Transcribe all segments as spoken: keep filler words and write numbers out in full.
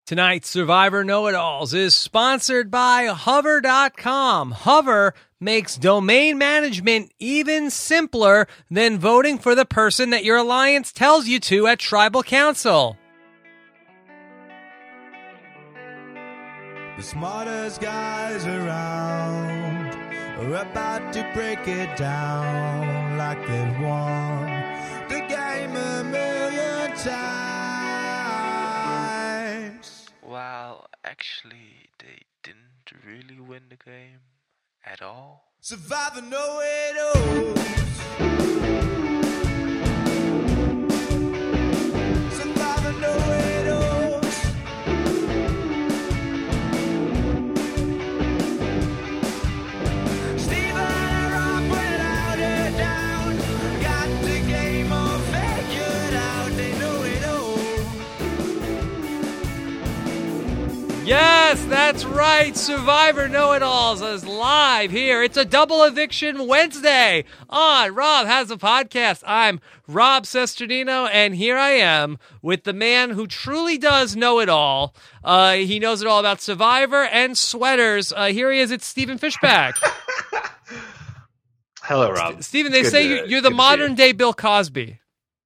Tonight's Survivor Know-It-Alls is sponsored by Hover dot com. Hover makes domain management even simpler than voting for the person that your alliance tells you to at Tribal Council. The smartest guys around are about to break it down like they've won the game a million times. Well, actually, they didn't really win the game at all. Survivor Know-It-Alls. Survivor Know-It-Alls. Steven and Rob without a doubt got the game all figured out. They know it all. Yes, that's right. Survivor Know-It-Alls is live here. It's a double eviction Wednesday on Rob Has a Podcast. I'm Rob Sesternino, and here I am with the man who truly does know it all. Uh, he knows it all about Survivor and sweaters. Uh, here he is. It's Stephen Fishback. Hello, Rob. Stephen, they Good say to- you- you're the good to see you. modern-day Bill Cosby.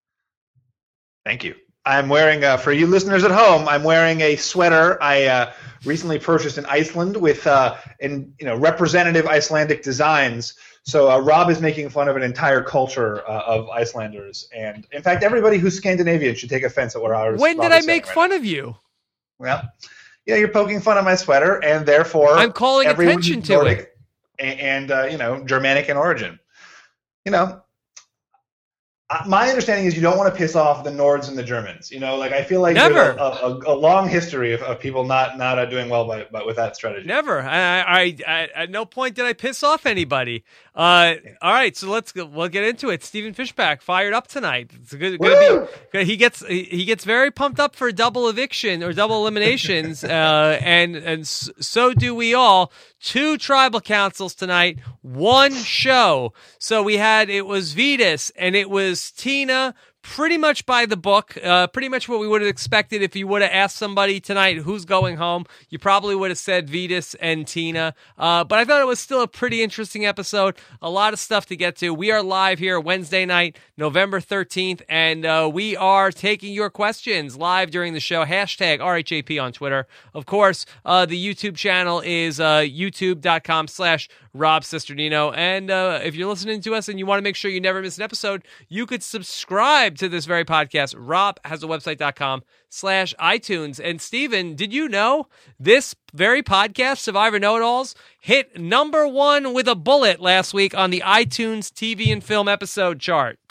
Thank you. I'm wearing, uh, for you listeners at home, I'm wearing a sweater I uh, recently purchased in Iceland with, uh, in you know, representative Icelandic designs. So uh, Rob is making fun of an entire culture uh, of Icelanders, and in fact, everybody who's Scandinavian should take offense at what I was. When Rob did I is saying make right fun now. of you? Well, yeah, you're poking fun at my sweater, and therefore I'm calling everyone attention who's to Nordic it. and, and uh, you know, Germanic in origin. You know. Uh, My understanding is you don't want to piss off the Nords and the Germans. You know, like I feel like Never. there's a, a, a long history of, of people not not uh, doing well by, by with that strategy. Never. I, I, I, at no point did I piss off anybody. Uh, all right, so let's go, we'll get into it. Stephen Fishback fired up tonight. It's good. Gonna be, good. He gets he he gets very pumped up for double eviction or double eliminations, uh, and and s- so do we all. Two tribal councils tonight, one show. So we had it was Vetus and it was Tina. Pretty much by the book, uh, pretty much what we would have expected if you would have asked somebody tonight who's going home. You probably would have said Vetus and Tina. Uh, but I thought it was still a pretty interesting episode. A lot of stuff to get to. We are live here Wednesday night, November thirteenth, and uh, we are taking your questions live during the show. Hashtag R H A P on Twitter. Of course, uh, the YouTube channel is uh, youtube.com slash Rob Sesternino. And uh, if you're listening to us and you want to make sure you never miss an episode, you could subscribe to this very podcast. Rob has a website.com slash iTunes. And Steven, did you know this very podcast, Survivor Know-It-Alls, hit number one with a bullet last week on the iTunes T V and film episode chart?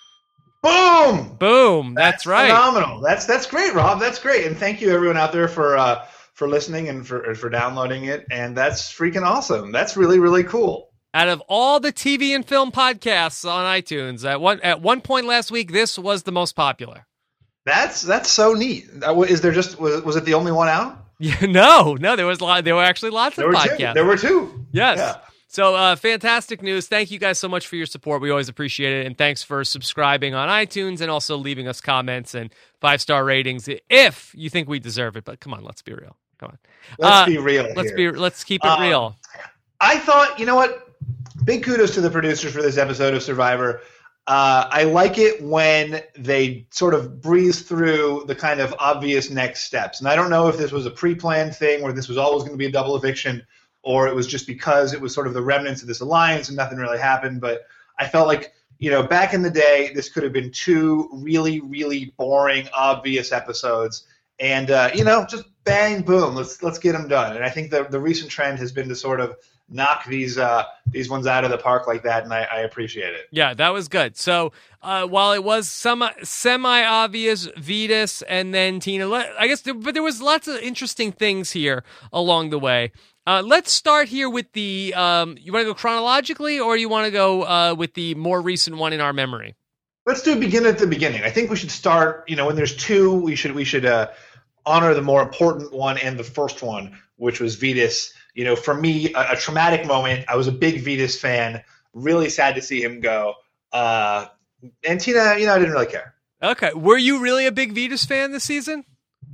Boom! Boom. That's, right. Phenomenal. That's that's great, Rob. That's great. And thank you everyone out there for uh, for listening and for for downloading it. And that's freaking awesome. That's really really cool. Out of all the T V and film podcasts on iTunes, at one at one point last week, this was the most popular. That's that's so neat. Uh, Is there just was, was it the only one out? Yeah, no, no, there was a lot, there were actually lots There of were podcasts. two. There were two. Yes. Yeah. So uh, fantastic news. Thank you guys so much for your support. We always appreciate it. And thanks for subscribing on iTunes and also leaving us comments and five-star ratings if you think we deserve it. But come on, let's be real. Come on. Let's Uh, be real. Let's here. be let's keep it Um, real. I thought, you know what? Big kudos to the producers for this episode of Survivor. Uh, I like it when they sort of breeze through the kind of obvious next steps. And I don't know if this was a pre-planned thing where this was always going to be a double eviction or it was just because it was sort of the remnants of this alliance and nothing really happened. But I felt like, you know, back in the day, this could have been two really, really boring, obvious episodes. And, uh, you know, just bang, boom, let's let's get them done. And I think the, the recent trend has been to sort of knock these uh, these ones out of the park like that, and I, I appreciate it. Yeah, that was good. So uh, while it was some semi-obvious Vetus and then Tina, I guess, there, but there was lots of interesting things here along the way. Uh, let's start here with the, um, you want to go chronologically or you want to go uh, with the more recent one in our memory? Let's do begin at the beginning. I think we should start, you know, when there's two, we should we should uh, honor the more important one and the first one, which was Vetus. You know, for me, a, a traumatic moment. I was a big Vetus fan. Really sad to see him go. Uh, and Tina, you know, I didn't really care. Okay. Were you really a big Vetus fan this season?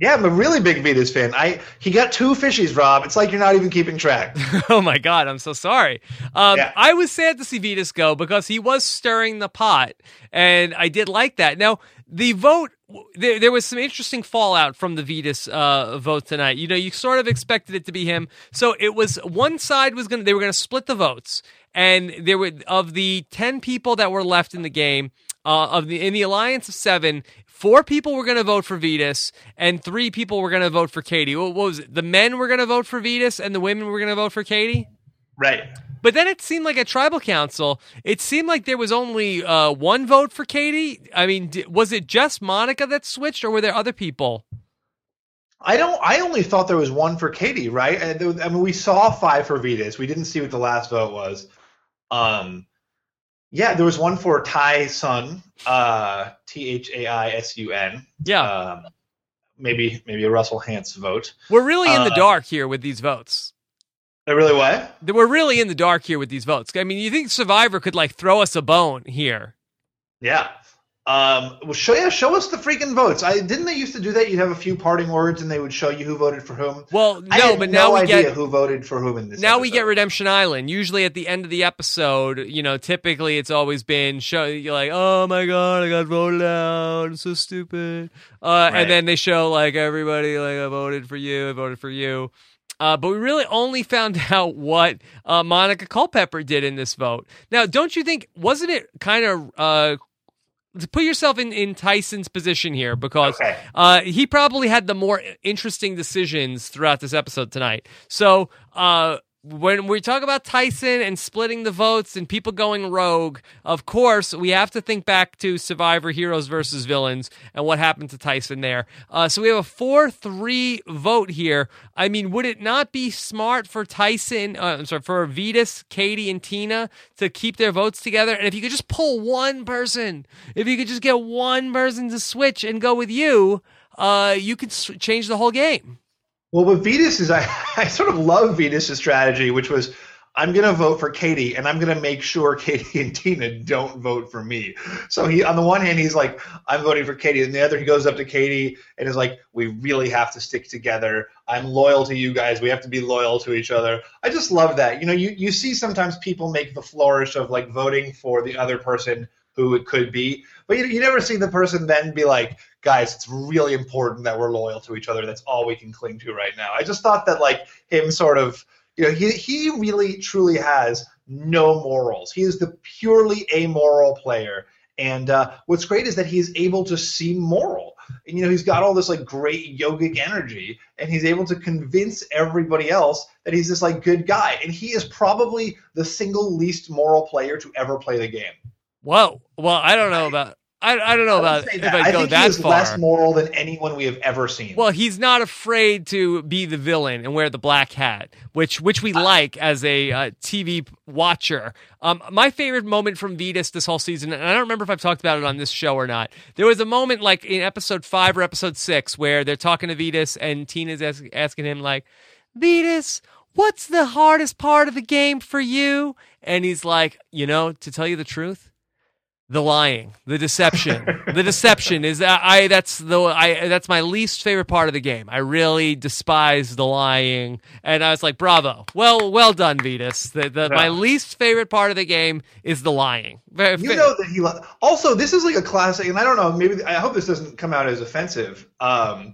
Yeah, I'm a really big Vetus fan. I he got two fishies, Rob. It's like you're not even keeping track. Oh my God, I'm so sorry. Um, Yeah. I was sad to see Vetus go because he was stirring the pot, and I did like that. Now, the vote, there, there was some interesting fallout from the Vetus uh, vote tonight. You know, you sort of expected it to be him. So it was, one side was going to, they were going to split the votes, and there were, of the ten people that were left in the game, uh, of the in the alliance of seven, four people were going to vote for Vetus, and three people were going to vote for Katie. What was it? The men were going to vote for Vetus, and the women were going to vote for Katie? Right. But then it seemed like at Tribal Council, it seemed like there was only uh, one vote for Katie. I mean, d- was it just Monica that switched, or were there other people? I don't. I only thought there was one for Katie, right? And there was, I mean, we saw five for Vetus. We didn't see what the last vote was. Um, yeah, there was one for Tai Sun, uh, T H A I S U N. Yeah. Um, maybe maybe a Russell Hantz vote. We're really in the uh, dark here with these votes. They really what? We're really in the dark here with these votes. I mean, you think Survivor could, like, throw us a bone here? Yeah. Um, well, show yeah, show us the freaking votes. I didn't they used to do that? You'd have a few parting words, and they would show you who voted for whom. Well, I no, had but no now we idea get who voted for whom in this. now we get episode. Redemption Island. Usually at the end of the episode, you know, typically it's always been show you're like, oh my God, I got voted out. I'm so stupid. Uh, Right. And then they show like everybody like I voted for you, I voted for you. Uh, but we really only found out what uh, Monica Culpepper did in this vote. Now, don't you think, wasn't it kind of, uh, to put yourself in, in Tyson's position here, because Okay. uh, he probably had the more interesting decisions throughout this episode tonight. So uh, when we talk about Tyson and splitting the votes and people going rogue, of course, we have to think back to Survivor Heroes versus Villains and what happened to Tyson there. Uh, so we have a four three vote here. I mean, would it not be smart for Tyson, uh, I'm sorry, for Vetus, Katie, and Tina to keep their votes together? And if you could just pull one person, if you could just get one person to switch and go with you, uh, you could s- change the whole game. Well, with Vetus is I, I sort of love Vetus' strategy, which was I'm going to vote for Katie, and I'm going to make sure Katie and Tina don't vote for me. So he, on the one hand, he's like, I'm voting for Katie, and the other, he goes up to Katie and is like, we really have to stick together. I'm loyal to you guys. We have to be loyal to each other. I just love that. You know, you, you see sometimes people make the flourish of like voting for the other person who it could be, but you, you never see the person then be like, guys, it's really important that we're loyal to each other. That's all we can cling to right now. I just thought that like him sort of, you know, he he really truly has no morals. He is the purely amoral player. And uh, what's great is that he's able to seem moral. And, you know, he's got all this like great yogic energy, and he's able to convince everybody else that he's this like good guy. And he is probably the single least moral player to ever play the game. Whoa. Well, I don't know about I, I don't know I about would say if that. I I go think that he is far. less moral than anyone we have ever seen. Well, he's not afraid to be the villain and wear the black hat, which which we like as a uh, T V watcher. Um, my favorite moment from Vetus this whole season, and I don't remember if I've talked about it on this show or not. There was a moment like in episode five or episode six where they're talking to Vetus and Tina's ask, asking him like, Vetus, what's the hardest part of the game for you? And he's like, you know, to tell you the truth, the lying, the deception, the deception is that I. That's the I. That's my least favorite part of the game. I really despise the lying, and I was like, "Bravo, well, well done, Vetus." The, the, Yeah. My least favorite part of the game is the lying. Very, You know that he lo- also this is like a classic, and I don't know. Maybe I hope this doesn't come out as offensive. Um,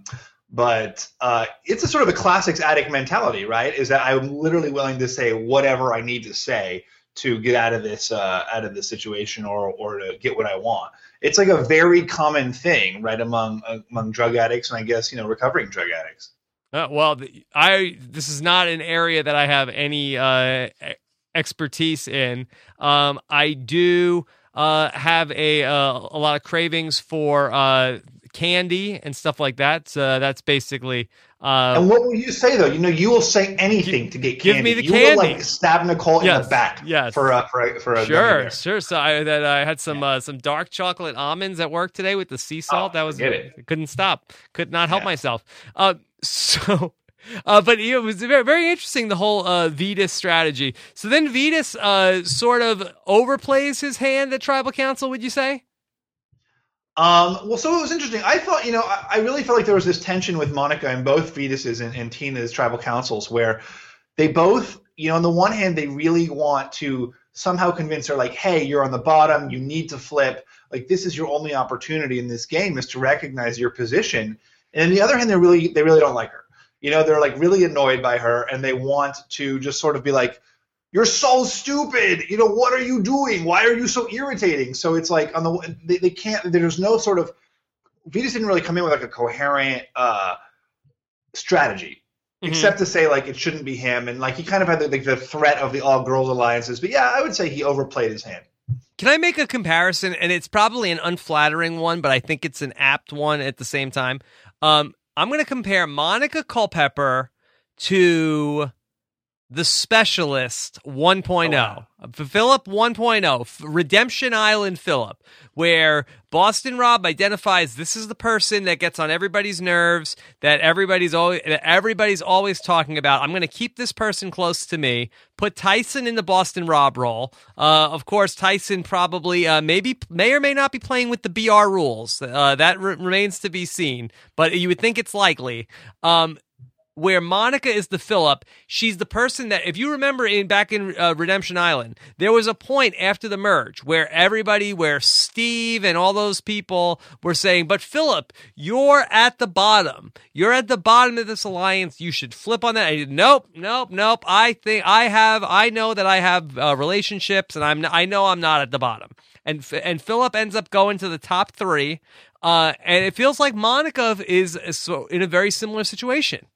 but uh, it's a sort of a classics addict mentality, right? Is that I'm literally willing to say whatever I need to say to get out of this uh, out of this situation or or to get what I want. It's like a very common thing, right, among among drug addicts and I guess you know recovering drug addicts. Uh, well, the, I this is not an area that I have any uh, e- expertise in. Um, I do uh, have a uh, a lot of cravings for uh, candy and stuff like that. So that's basically. Uh, And what will you say though? You know, you will say anything Give- to get give candy. me the you candy. will like stab Nicole in Yes, the back yes. for a for a, for a gummy Sure, bear. sure. So I that I had some uh, some dark chocolate almonds at work today with the sea salt. Oh, that was forget it. I couldn't stop. Could not help Yeah. myself. Uh, so. Uh, but it was very, very interesting, the whole uh, Vetus strategy. So then Vetus uh, sort of overplays his hand at Tribal Council, would you say? Um, well, so it was interesting. I thought, you know, I, I really felt like there was this tension with Monica and both Vetus's and, and Tina's tribal councils where they both, you know, on the one hand, they really want to somehow convince her, like, hey, you're on the bottom, you need to flip. Like, this is your only opportunity in this game is to recognize your position. And on the other hand, they really, they really don't like her. You know, they're like really annoyed by her, and they want to just sort of be like, you're so stupid. You know, what are you doing? Why are you so irritating? So it's like on the they, they can't. There's no sort of Vetus didn't really come in with like a coherent uh, strategy, Mhm. except to say like it shouldn't be him, and like he kind of had the, like the threat of the all girls alliances. But yeah, I would say he overplayed his hand. Can I make a comparison? And it's probably an unflattering one, but I think it's an apt one at the same time. Um, I'm going to compare Monica Culpepper to The Specialist one point oh. Oh, Philip one point oh. Redemption Island Philip, where Boston Rob identifies this is the person that gets on everybody's nerves, that everybody's always, that everybody's always talking about. I'm going to keep this person close to me. Put Tyson in the Boston Rob role. Uh, of course, Tyson probably uh, maybe may or may not be playing with the B R rules. Uh, that re- remains to be seen, but you would think it's likely. Um, Where Monica is the Philip, she's the person that, if you remember in back in uh, Redemption Island, there was a point after the merge where everybody, where Steve and all those people were saying, but Philip, you're at the bottom. You're at the bottom of this alliance. You should flip on that. I did, nope, nope, nope. I think I have, I know that I have uh, relationships, and I'm, I know I'm not at the bottom. And and Philip ends up going to the top three, uh, and it feels like Monica is, is so in a very similar situation.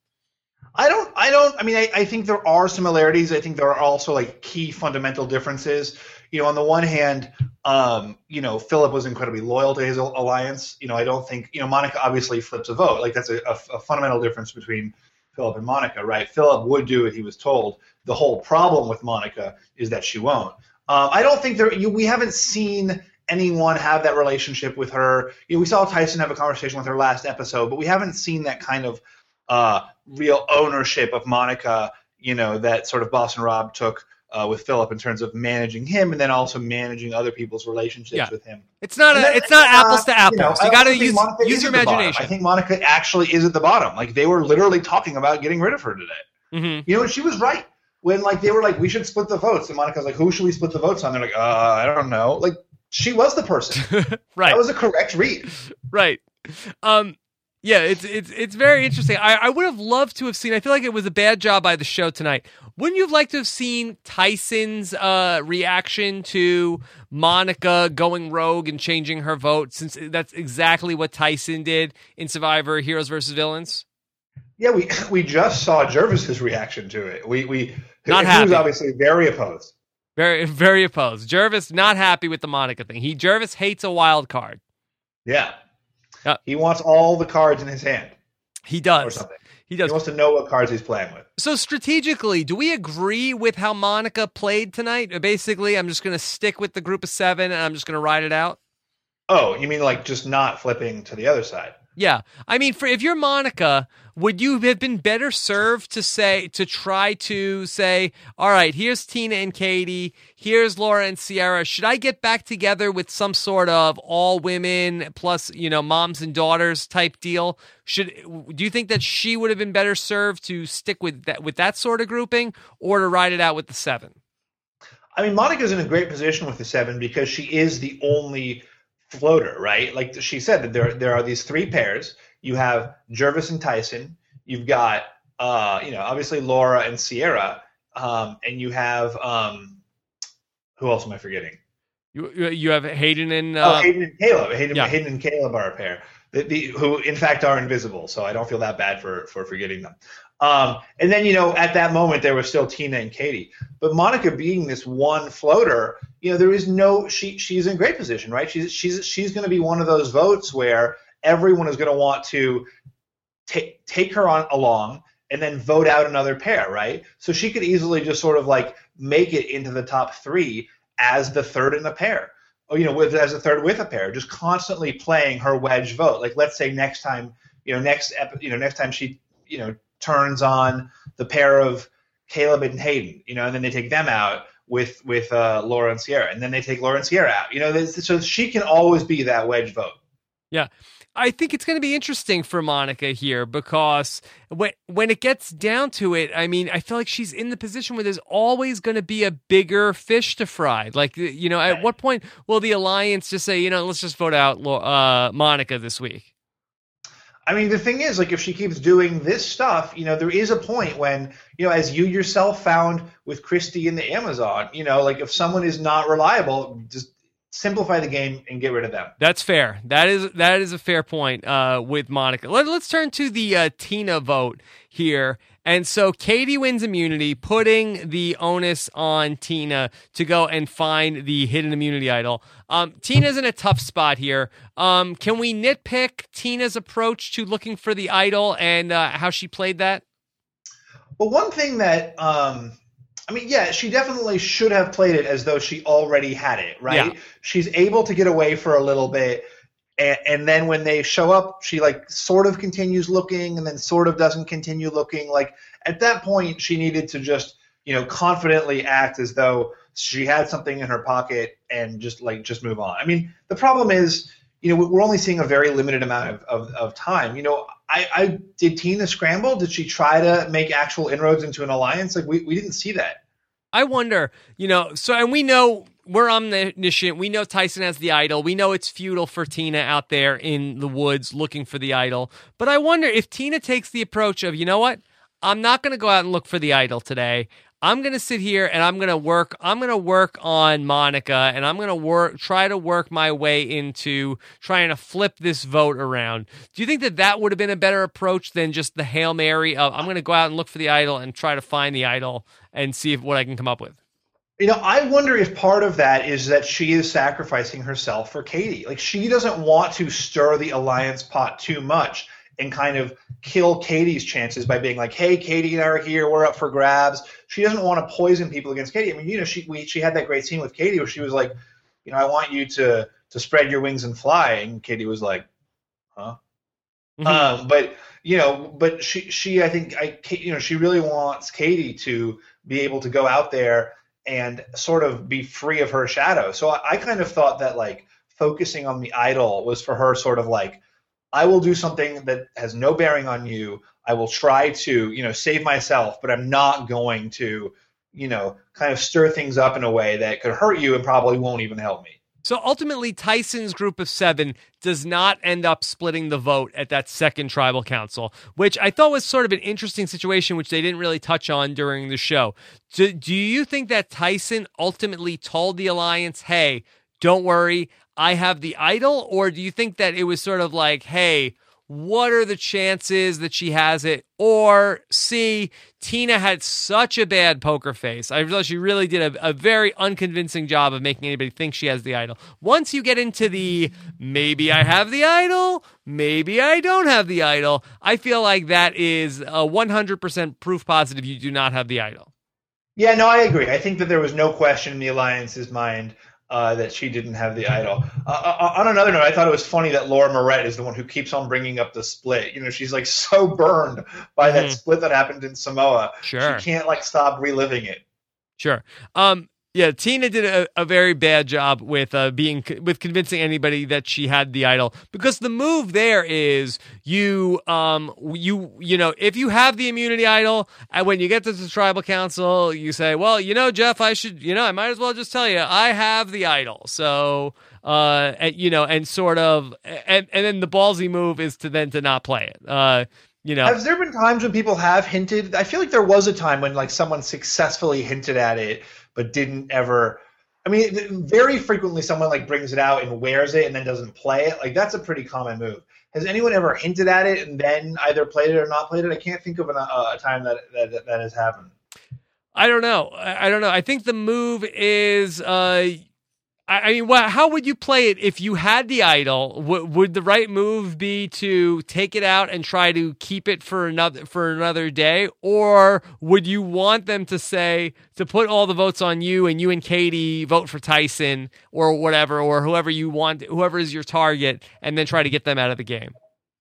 I don't, I don't, I mean, I, I think there are similarities. I think there are also like key fundamental differences. You know, on the one hand, um, you know, Philip was incredibly loyal to his alliance. You know, I don't think, you know, Monica obviously flips a vote. Like that's a, a, a fundamental difference between Philip and Monica, right? Philip would do what he was told. The whole problem with Monica is that she won't. Um, I don't think there, you, we haven't seen anyone have that relationship with her. You know, we saw Tyson have a conversation with her last episode, but we haven't seen that kind of Uh, real ownership of Monica, you know, that sort of Boston Rob took uh, with Philip in terms of managing him and then also managing other people's relationships Yeah. with him. It's not a, And then- it's not uh, apples to apples. You, know, You, I got to also think use Monica use is your at the bottom. imagination. I think Monica actually is at the bottom. Like they were literally talking about getting rid of her today. Mhm. You know, and she was right when like they were like, we should split the votes, and Monica's like, who should we split the votes on? They're like, uh, I don't know. Like she was the person. Right. That was a correct read. Right. Um, yeah, it's it's it's very interesting. I, I would have loved to have seen. I feel like it was a bad job by the show tonight. Wouldn't you have liked to have seen Tyson's uh, reaction to Monica going rogue and changing her vote? Since that's exactly what Tyson did in Survivor: Heroes versus Villains. Yeah, we we just saw Jervis's reaction to it. We we Not he was happy. obviously very opposed. Very very opposed. Jervis not happy with the Monica thing. He Jervis hates a wild card. Yeah. Yeah. He wants all the cards in his hand He or does. something. He He does. wants to know what cards he's playing with. So strategically, do we agree with how Monica played tonight? Basically, I'm just going to stick with the group of seven and I'm just going to ride it out. Oh, you mean like just not flipping to the other side? Yeah. I mean, for if you're Monica, would you have been better served to say, to try to say, all right, here's Tina and Katie, here's Laura and Sierra. Should I get back together with some sort of all women plus, you know, moms and daughters type deal? Should, do you think that she would have been better served to stick with that, with that sort of grouping or to ride it out with the seven? I mean, Monica's in a great position with the seven because she is the only floater, right? Like she said, that there there are these three pairs. You have Jervis and Tyson. You've got, uh, you know, obviously Laura and Sierra, um, and you have um, who else am I forgetting? You you have Hayden and Oh, uh, Hayden and Caleb. Hayden, yeah. Hayden and Caleb are a pair, the, the, who in fact are invisible. So I don't feel that bad for for forgetting them. Um, and then, you know, at that moment, there was still Tina and Katie. But Monica being this one floater, you know, there is no, she she's in great position, right? She's she's she's going to be one of those votes where everyone is going to want to take take her on along and then vote out another pair, right? So she could easily just sort of like make it into the top three as the third in a pair, or, you know, with as a third with a pair, just constantly playing her wedge vote. Like, let's say next time, you know, next ep- you know, next time she, you know, turns on the pair of Caleb and Hayden, you know, and then they take them out with with uh, Laura and Sierra, and then they take Laura and Sierra out, you know, this, so she can always be that wedge vote. Yeah. I think it's going to be interesting for Monica here because when when it gets down to it, I mean, I feel like she's in the position where there's always going to be a bigger fish to fry. Like, you know, at what point will the Alliance just say, you know, let's just vote out uh, Monica this week? I mean, the thing is, like, if she keeps doing this stuff, you know, there is a point when, you know, as you yourself found with Christy in the Amazon, you know, like if someone is not reliable, just simplify the game and get rid of them. That's fair. That is that is a fair point uh, with Monica. Let, let's turn to the uh, Tina vote here. And so Katie wins immunity, putting the onus on Tina to go and find the hidden immunity idol. Um, Tina's in a tough spot here. Um, can we nitpick Tina's approach to looking for the idol and uh, how she played that? Well, one thing that um, I mean, yeah, she definitely should have played it as though she already had it, right? Yeah. She's able to get away for a little bit, and, and then when they show up, she like sort of continues looking and then sort of doesn't continue looking. Like at that point, she needed to just, you know, confidently act as though she had something in her pocket and just like just move on. I mean, the problem is, you know, we're only seeing a very limited amount of, of, of time. You know, I, I did Tina scramble? Did she try to make actual inroads into an alliance? Like we, we didn't see that. I wonder, you know, so, and we know we're omniscient. We know Tyson has the idol. We know it's futile for Tina out there in the woods looking for the idol. But I wonder if Tina takes the approach of, you know what? I'm not going to go out and look for the idol today. I'm going to sit here and I'm going to work. I'm going to work on Monica, and I'm going to work, try to work my way into trying to flip this vote around. Do you think that that would have been a better approach than just the Hail Mary of I'm going to go out and look for the idol and try to find the idol and see if, what I can come up with? You know, I wonder if part of that is that she is sacrificing herself for Katie. Like she doesn't want to stir the alliance pot too much and kind of kill Katie's chances by being like, hey, Katie and I are here, we're up for grabs. She doesn't want to poison people against Katie. I mean, you know, she we, she had that great scene with Katie where she was like, you know, I want you to to spread your wings and fly. And Katie was like, huh? Mm-hmm. Um, but, you know, but she, she I think, I you know, she really wants Katie to be able to go out there and sort of be free of her shadow. So I, I kind of thought that, like, focusing on the idol was for her sort of like, I will do something that has no bearing on you. I will try to, you know, save myself, but I'm not going to, you know, kind of stir things up in a way that could hurt you and probably won't even help me. So ultimately, Tyson's group of seven does not end up splitting the vote at that second tribal council, which I thought was sort of an interesting situation, which they didn't really touch on during the show. Do, do you think that Tyson ultimately told the Alliance, hey, don't worry, I have the idol? Or do you think that it was sort of like, hey, what are the chances that she has it? Or C, Tina had such a bad poker face. I realized she really did a, a very unconvincing job of making anybody think she has the idol. Once you get into the maybe I have the idol, maybe I don't have the idol, I feel like that is a one hundred percent proof positive you do not have the idol. Yeah, no, I agree. I think that there was no question in the Alliance's mind Uh, that she didn't have the idol. Uh, on another note, I thought it was funny that Laura Moret is the one who keeps on bringing up the split. You know, she's like so burned by mm-hmm. that split that happened in Samoa. Sure. She can't like stop reliving it. Sure. Um, yeah, Tina did a, a very bad job with uh, being with convincing anybody that she had the idol, because the move there is you um you you know if you have the immunity idol, and when you get to the tribal council, you say, well, you know, Jeff, I should you know I might as well just tell you I have the idol. So uh and, you know and sort of and and then the ballsy move is to then to not play it. Uh, you know, has there been times when people have hinted? I feel like there was a time when like someone successfully hinted at it, but didn't ever. I mean, very frequently someone like brings it out and wears it and then doesn't play it. Like that's a pretty common move. Has anyone ever hinted at it and then either played it or not played it? I can't think of an, uh, a time that, that that has happened. I don't know. I, I don't know. I think the move is. Uh, I mean, what, how would you play it if you had the idol? W- would the right move be to take it out and try to keep it for another for another day, or would you want them to say to put all the votes on you and you and Katie vote for Tyson or whatever, or whoever you want, whoever is your target, and then try to get them out of the game?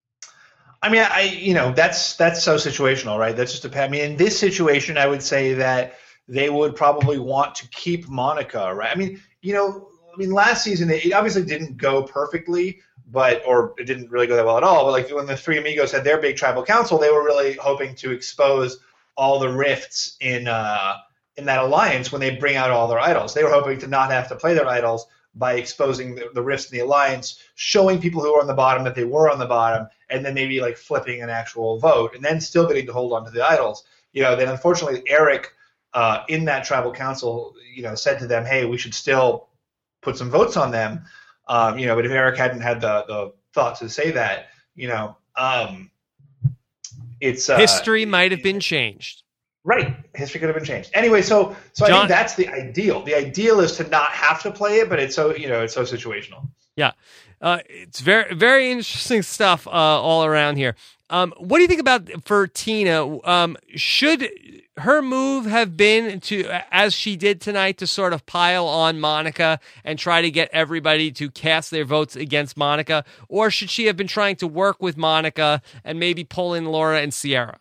I mean, I you know that's that's so situational, right? That's just a. I mean, in this situation, I would say that they would probably want to keep Monica, right? I mean, you know. I mean, last season, it obviously didn't go perfectly, but or it didn't really go that well at all. But like when the Three Amigos had their big tribal council, they were really hoping to expose all the rifts in uh, in that alliance when they bring out all their idols. They were hoping to not have to play their idols by exposing the, the rifts in the alliance, showing people who were on the bottom that they were on the bottom, and then maybe like flipping an actual vote, and then still getting to hold on to the idols. You know, then unfortunately Eric uh, in that tribal council, you know, said to them, "Hey, we should still put some votes on them." Um, you know, but if Eric hadn't had the the thought to say that, you know, um, it's uh, History might have been changed. Right. History could have been changed. Anyway, so so John- I think that's the ideal. The ideal is to not have to play it, but it's so, you know, it's so situational. Yeah. Uh, it's very, very interesting stuff uh, all around here. Um, what do you think about for Tina? Um, should her move have been to, as she did tonight, to sort of pile on Monica and try to get everybody to cast their votes against Monica? Or should she have been trying to work with Monica and maybe pull in Laura and Sierra?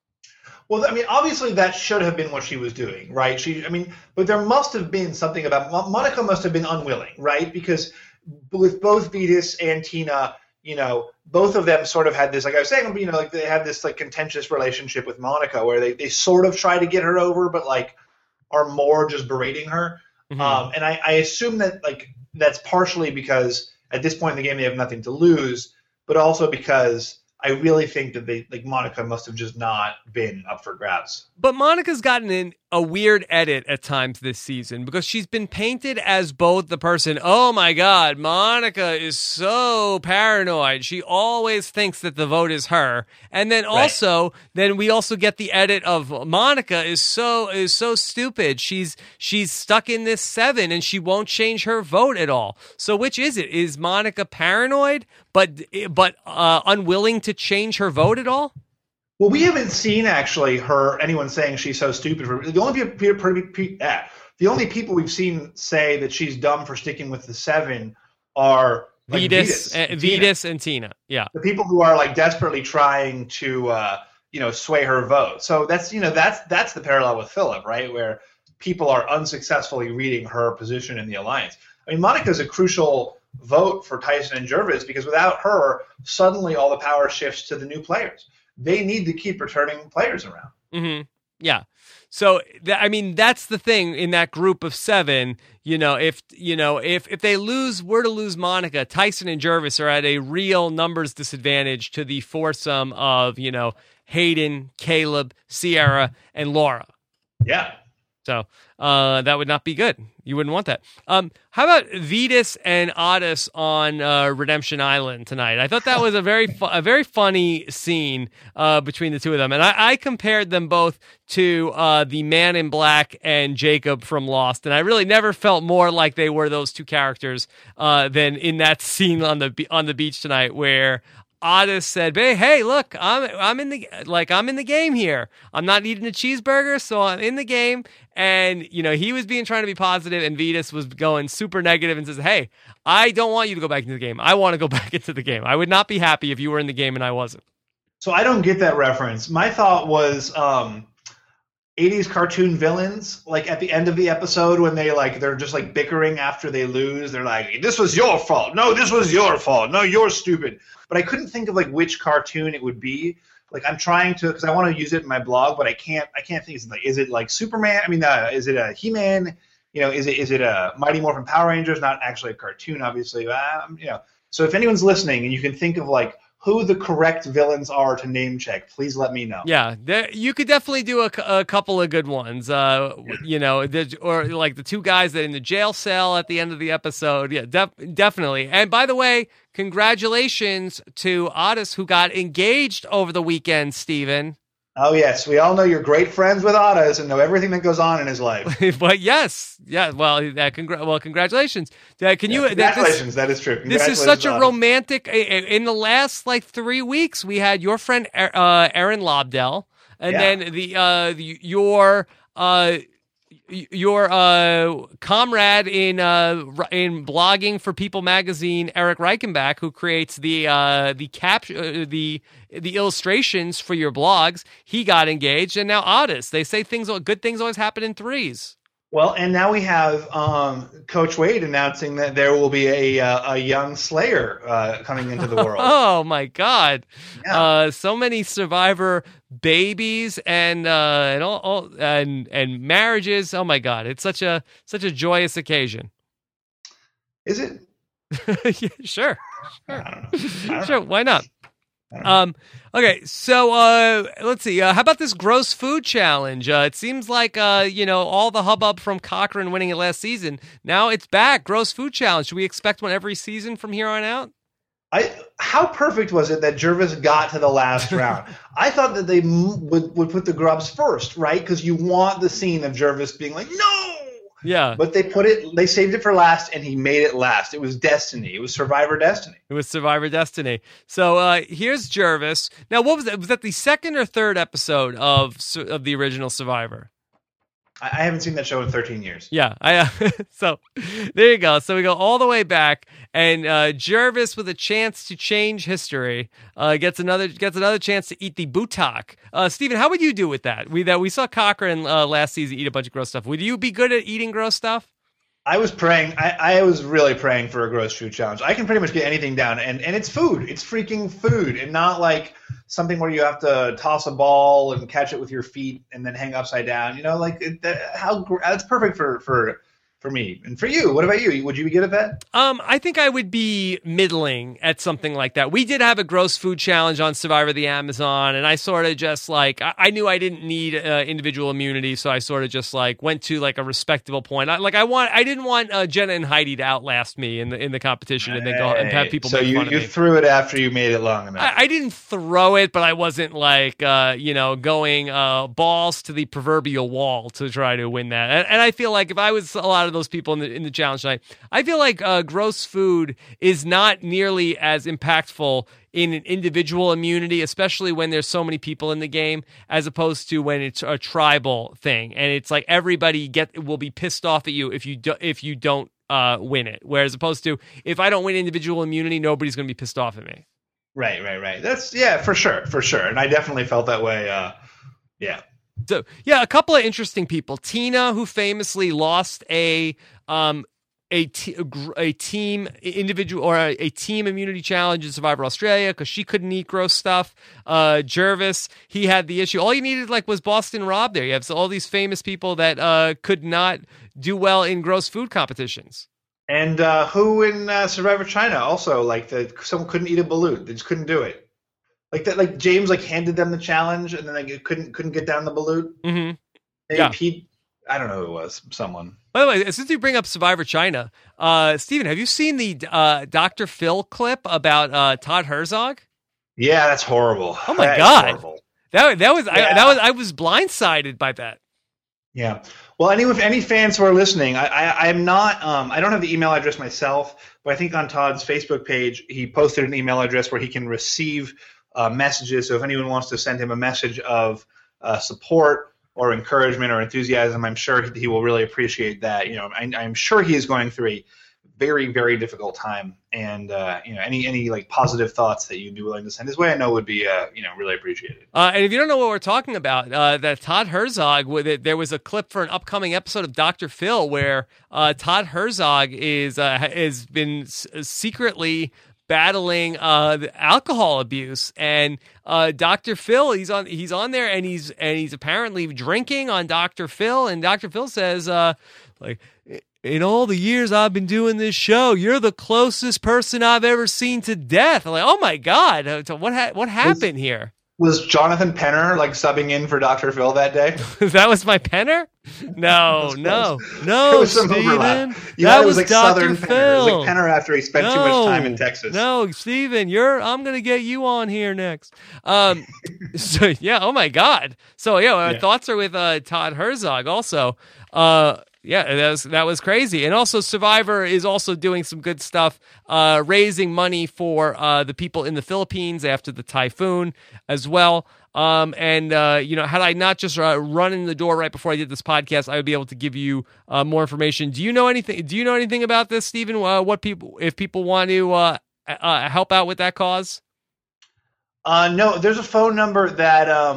Well, I mean, obviously that should have been what she was doing, right? She, I mean, but there must have been something about Monica must have been unwilling, right? Because with both Vetus and Tina, you know, both of them sort of had this, like I was saying, you know, like they have this like contentious relationship with Monica where they, they sort of try to get her over, but like are more just berating her. Mm-hmm. Um, and I, I assume that like that's partially because at this point in the game they have nothing to lose, but also because I really think that they like Monica must have just not been up for grabs. But Monica's gotten in a weird edit at times this season because she's been painted as both the person, oh my God, Monica is so paranoid. She always thinks that the vote is her. And then also, right. then we also get the edit of Monica is so is so stupid. She's she's stuck in this seven and she won't change her vote at all. So which is it? Is Monica paranoid but but uh, unwilling to change her vote at all? Well, we haven't seen actually her anyone saying she's so stupid. For, the only people, the only people we've seen say that she's dumb for sticking with the seven are like Vetus, Vetus, and, and Vetus Tina. and Tina. Yeah, the people who are like desperately trying to uh, you know sway her vote. So that's you know that's that's the parallel with Philip, right? Where people are unsuccessfully reading her position in the alliance. I mean, Monica's a crucial vote for Tyson and Jervis because without her, suddenly all the power shifts to the new players. They need to keep returning players around. Mm-hmm. Yeah. So, th- I mean, that's the thing in that group of seven, you know, if, you know, if, if they lose, were to lose Monica, Tyson and Jervis are at a real numbers disadvantage to the foursome of, you know, Hayden, Caleb, Sierra, and Laura. Yeah. So uh, that would not be good. You wouldn't want that. Um, how about Vetus and Otis on uh, Redemption Island tonight? I thought that was a very fu- a very funny scene uh, between the two of them, and I, I compared them both to uh, the Man in Black and Jacob from Lost, and I really never felt more like they were those two characters uh, than in that scene on the be- on the beach tonight where Otis said, "Hey, hey, look, I'm I'm in the like I'm in the game here. I'm not eating a cheeseburger, so I'm in the game." And you know, he was being trying to be positive, and Vetus was going super negative and says, "Hey, I don't want you to go back into the game. I want to go back into the game. I would not be happy if you were in the game and I wasn't." So I don't get that reference. My thought was um, eighties cartoon villains, like at the end of the episode when they like they're just like bickering after they lose. They're like, "This was your fault. No, this was your fault. No, you're stupid." But I couldn't think of like which cartoon it would be. Like I'm trying to, because I want to use it in my blog, but I can't. I can't think. It's like, is it like Superman? I mean, uh, is it a He-Man? You know, is it is it a Mighty Morphin Power Rangers? Not actually a cartoon, obviously. Um, you know, so if anyone's listening and you can think of like who the correct villains are to name check, please let me know. Yeah, there, you could definitely do a, a couple of good ones. Uh, you know, the, or like the two guys that in the jail cell at the end of the episode. Yeah, def- definitely. And by the way, congratulations to Otis who got engaged over the weekend, Steven. Oh, yes. We all know you're great friends with Otis and know everything that goes on in his life. But yes. Yeah. Well, uh, congr- well, congratulations. Uh, can yeah, you? Congratulations. This, that is true. This is such a romantic. In the last like three weeks, we had your friend uh, Aaron Lobdell, and yeah. then the uh, the, your uh, your uh, comrade in uh, in blogging for People Magazine, Eric Reichenbach, who creates the uh, the cap uh, the the illustrations for your blogs. He got engaged, and now Otis. They say things good things always happen in threes. Well, and now we have um, Coach Wade announcing that there will be a uh, a young Slayer uh, coming into the world. Oh my God! Yeah. Uh, so many Survivor babies and uh, and all, all and and marriages. Oh my God! It's such a such a joyous occasion. Is it? Yeah, sure, I don't know. I don't sure. know. Why not? I don't know. Um, okay, so uh, let's see. Uh, how about this gross food challenge? Uh, it seems like uh, you know, all the hubbub from Cochran winning it last season. Now it's back. Gross food challenge. Should we expect one every season from here on out? I, how perfect was it that Jervis got to the last round? I thought that they m- would, would put the grubs first, right? Because you want the scene of Jervis being like, no! Yeah. But they put it, they saved it for last, and he made it last. It was destiny. It was Survivor destiny. It was Survivor Destiny. So uh, here's Jervis. Now, what was that? Was that the second or third episode of Su- of the original Survivor? I, I haven't seen that show in thirteen years. Yeah. I, uh, so there you go. So we go all the way back, and uh, Jervis, with a chance to change history, uh, gets another gets another chance to eat the butak. Uh, Steven, how would you do with that? We that we saw Cochran uh, last season eat a bunch of gross stuff. Would you be good at eating gross stuff? I was praying. I, I was really praying for a gross food challenge. I can pretty much get anything down, and, and it's food. It's freaking food, and not like something where you have to toss a ball and catch it with your feet and then hang upside down. You know, like it, that, how gr- that's perfect for for for me and for you. What about you? Would you be good at that? Um, I think I would be middling at something like that. We did have a gross food challenge on Survivor the Amazon, and I sort of just like I, I knew I didn't need uh, individual immunity, so I sort of just like went to like a respectable point. I, like I want, I didn't want uh, Jenna and Heidi to outlast me in the in the competition, and then go and have people So make you fun of you me. threw it after you made it long enough. I, I didn't throw it, but I wasn't like, uh, you know, going uh, balls to the proverbial wall to try to win that. And, and I feel like if I was a lot of those people in the in the challenge tonight, I feel like uh, gross food is not nearly as impactful in an individual immunity, especially when there's so many people in the game, as opposed to when it's a tribal thing, and it's like everybody get will be pissed off at you if you do, if you don't uh, win it. Whereas opposed to if I don't win individual immunity, nobody's going to be pissed off at me. Right, right, right. That's yeah, for sure, for sure. And I definitely felt that way. Uh, yeah. So yeah, a couple of interesting people. Tina, who famously lost a um a, t- a, gr- a team individual or a, a team immunity challenge in Survivor Australia because she couldn't eat gross stuff. Uh, Jervis, he had the issue. All you needed like was Boston Rob there. You have all these famous people that uh could not do well in gross food competitions. And uh, who in uh, Survivor China also like the someone couldn't eat a balut. They just couldn't do it. Like that, like James like handed them the challenge and then like couldn't couldn't get down the balut. Mm-hmm. Maybe Yeah. Pete, I don't know who it was. Someone. By the way, since you bring up Survivor China, uh, Steven, have you seen the uh, Doctor Phil clip about uh, Todd Herzog? Yeah, that's horrible. Oh my That is God. horrible. That that was I, Yeah. that was I was blindsided by that. Yeah. Well, any any fans who are listening, I, I I'm not um I don't have the email address myself, but I think on Todd's Facebook page he posted an email address where he can receive uh, messages. So if anyone wants to send him a message of uh, support or encouragement or enthusiasm, I'm sure he, he will really appreciate that. You know, I, I'm sure he is going through a very very difficult time, and uh, you know any any like positive thoughts that you'd be willing to send his way, I know would be uh, you know really appreciated. Uh, and if you don't know what we're talking about, uh, that Todd Herzog, with it, there was a clip for an upcoming episode of Doctor Phil where uh, Todd Herzog is uh, has been s- secretly battling uh, the alcohol abuse, and uh, Doctor Phil he's on he's on there, and he's and he's apparently drinking on Doctor Phil, and Doctor Phil says uh, like. In all the years I've been doing this show, you're the closest person I've ever seen to death. I'm like, oh my God, uh, so what ha- what happened here? Was Jonathan Penner like subbing in for Doctor Phil that day? That was my penner? No, That was no, close. no, There was some overlap. Steven. Yeah, that it was, was like Doctor Southern Phil. Penner. It was like Penner after he spent too much No, time in Texas. No, Steven, you're I'm gonna get you on here next. Um so yeah, oh my God. So yeah, my Yeah. thoughts are with uh Todd Herzog also. Uh Yeah, that was that was crazy, and also Survivor is also doing some good stuff, uh, raising money for uh, the people in the Philippines after the typhoon as well. Um, and uh, you know, had I not just uh, run in the door right before I did this podcast, I would be able to give you uh, more information. Do you know anything? Do you know anything about this, Stephen? Uh, what people, if people want to uh, uh, help out with that cause? Uh, no, there's a phone number that um,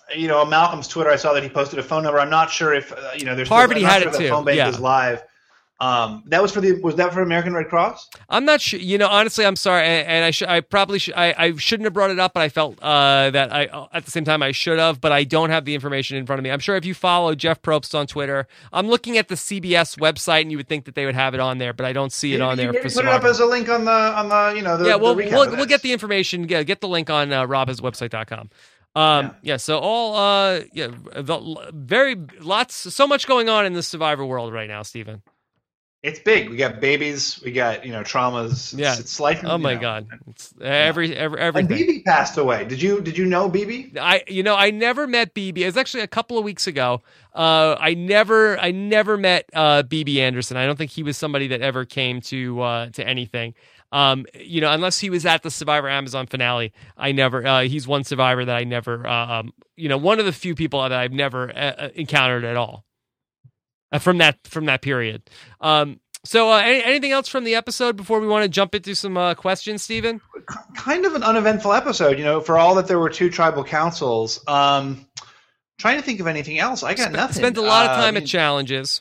you know, on Malcolm's Twitter, I saw that he posted a phone number. I'm not sure if uh, you know. There's Parvati I'm not had sure it if the too, phone bank yeah. is live. Um, that was for the was that for American Red Cross? I'm not sure. You know, honestly, I'm sorry, and, and I should. I probably should. I, I shouldn't have brought it up, but I felt uh, that I at the same time I should have. But I don't have the information in front of me. I'm sure if you follow Jeff Probst on Twitter, I'm looking at the C B S website, and you would think that they would have it on there, but I don't see it on there. Maybe For put it up Survivor. as a link on the on the you know the yeah, we'll the recap we'll, of we'll this. get the information. Yeah, get the link on uh, rob his website dot com. Um, yeah. yeah, so all uh, yeah, the, very lots, so much going on in the Survivor world right now, Stephen. It's big. We got babies. We got you know traumas. It's, Yeah. it's like Oh my you know. God, it's every every And everything. B B passed away. Did you did you know B B? I you know I never met B B. It was actually a couple of weeks ago. Uh, I never I never met uh, B B Anderson. I don't think he was somebody that ever came to uh, to anything. Um, you know, unless he was at the Survivor Amazon finale. I never. Uh, he's one survivor that I never. Uh, um, you know, one of the few people that I've never uh, encountered at all uh, from that from that period. Um, so, uh, any, anything else from the episode before we want to jump into some uh, questions, Stephen? Kind of an uneventful episode, you know. For all that there were two tribal councils. Um, trying to think of anything else. I got Sp- nothing. Spent a lot of Uh, time I at mean- challenges.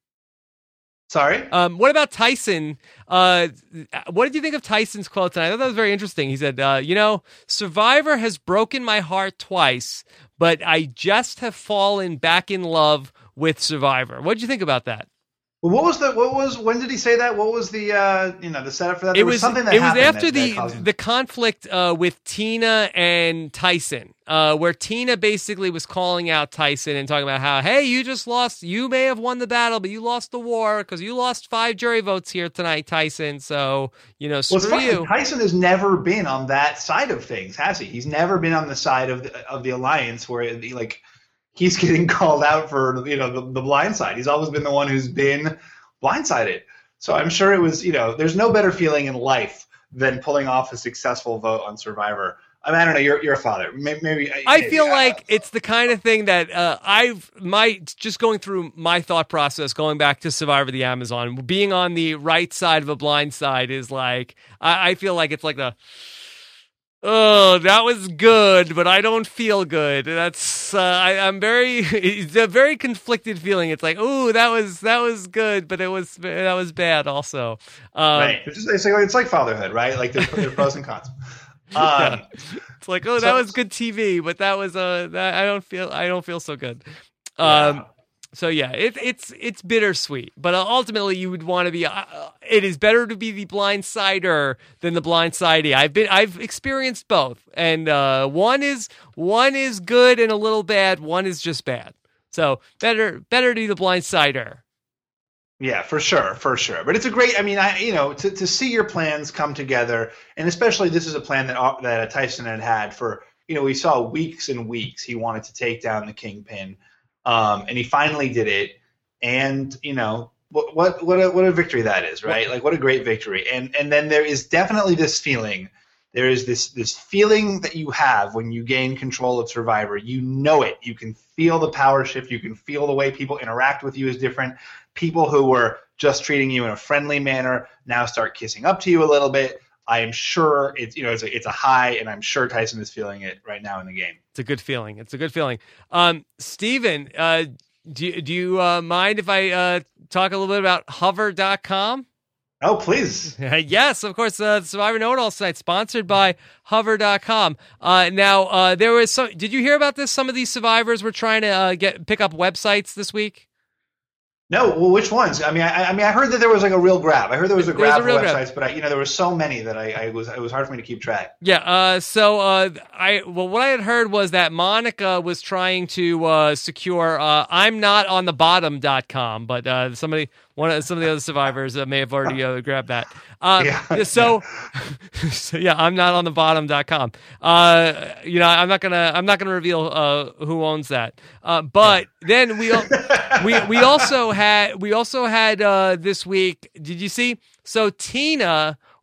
Sorry. Um, what about Tyson? Uh, what did you think of Tyson's quote tonight? I thought that was very interesting. He said, uh, you know, Survivor has broken my heart twice, but I just have fallen back in love with Survivor. What did you think about that? Well, what was the what was when did he say that? What was the uh, you know the setup for that? It There was, something that it was happened after that- that the caused him- the conflict uh, with Tina and Tyson, uh, where Tina basically was calling out Tyson and talking about how, hey, you just lost. You may have won the battle, but you lost the war because you lost five jury votes here tonight, Tyson. So you know, screw Well, it's funny, you. Tyson has never been on that side of things, has he? He's never been on the side of the, of the alliance where he, like he's getting called out for you know the, the blind side. He's always been the one who's been blindsided. So I'm sure it was, you know, there's no better feeling in life than pulling off a successful vote on Survivor. I mean, I don't know. You're, you're a father. Maybe. maybe I maybe, feel uh, like it's the kind of thing that uh, I've my just going through my thought process, going back to Survivor the Amazon, being on the right side of a blind side is like I, I feel like it's like the oh that was good, but I don't feel good. That's uh, I, I'm very it's a very conflicted feeling. It's like oh that was that was good, but it was that was bad also. Um, right. It's, just, it's, like, it's like fatherhood, right? Like there's, there's pros and cons. Um, Yeah. It's like, oh, that so- was good T V, but that was uh, that I don't feel, I don't feel so good. Um, Yeah. so yeah, it, it's it's bittersweet, but uh, ultimately you would want to be. Uh, it is better to be the blindsider than the blindsidee. I've been, I've experienced both, and uh, one is one is good and a little bad. One is just bad. So better better to be the blindsider. Yeah, for sure, for sure. But it's a great. I mean, I you know to, to see your plans come together, and especially this is a plan that uh, that Tyson had had for you know we saw weeks and weeks. He wanted to take down the Kingpin, um, and he finally did it. And you know what what what a, what a victory that is, right? Like what a great victory. And and then there is definitely this feeling. There is this this feeling that you have when you gain control of Survivor. You know it. You can feel the power shift. You can feel the way people interact with you is different. People who were just treating you in a friendly manner now start kissing up to you a little bit. I am sure it's you know it's a, it's a high, and I'm sure Tyson is feeling it right now in the game. It's a good feeling. It's a good feeling. Um, Steven, uh, do you, do you uh, mind if I uh, talk a little bit about hover dot com? Oh, please. Yes, of course. Uh, Survivor Know-It-All site sponsored by hover dot com. Uh, now, uh, there was some. Did you hear about this? Some of these survivors were trying to uh, get pick up websites this week. No, well, which ones? I mean, I, I mean, I heard that there was like a real grab. I heard there was a There was grab a real for grab. websites, but I, you know, there were so many that I, I was it was hard for me to keep track. Yeah. Uh, so, uh, I well, what I had heard was that Monica was trying to uh, secure. Uh, I'm not on the bottom dot com, but uh, somebody, one of some of the other survivors uh, may have already uh, grabbed that. Uh, Yeah. So, so, yeah, I'm not on the bottom dot com. Uh, you know, I'm not gonna, I'm not gonna reveal uh, who owns that. Uh, but then we, al- we, we also had, we also had uh, this week. Did you see? So Tina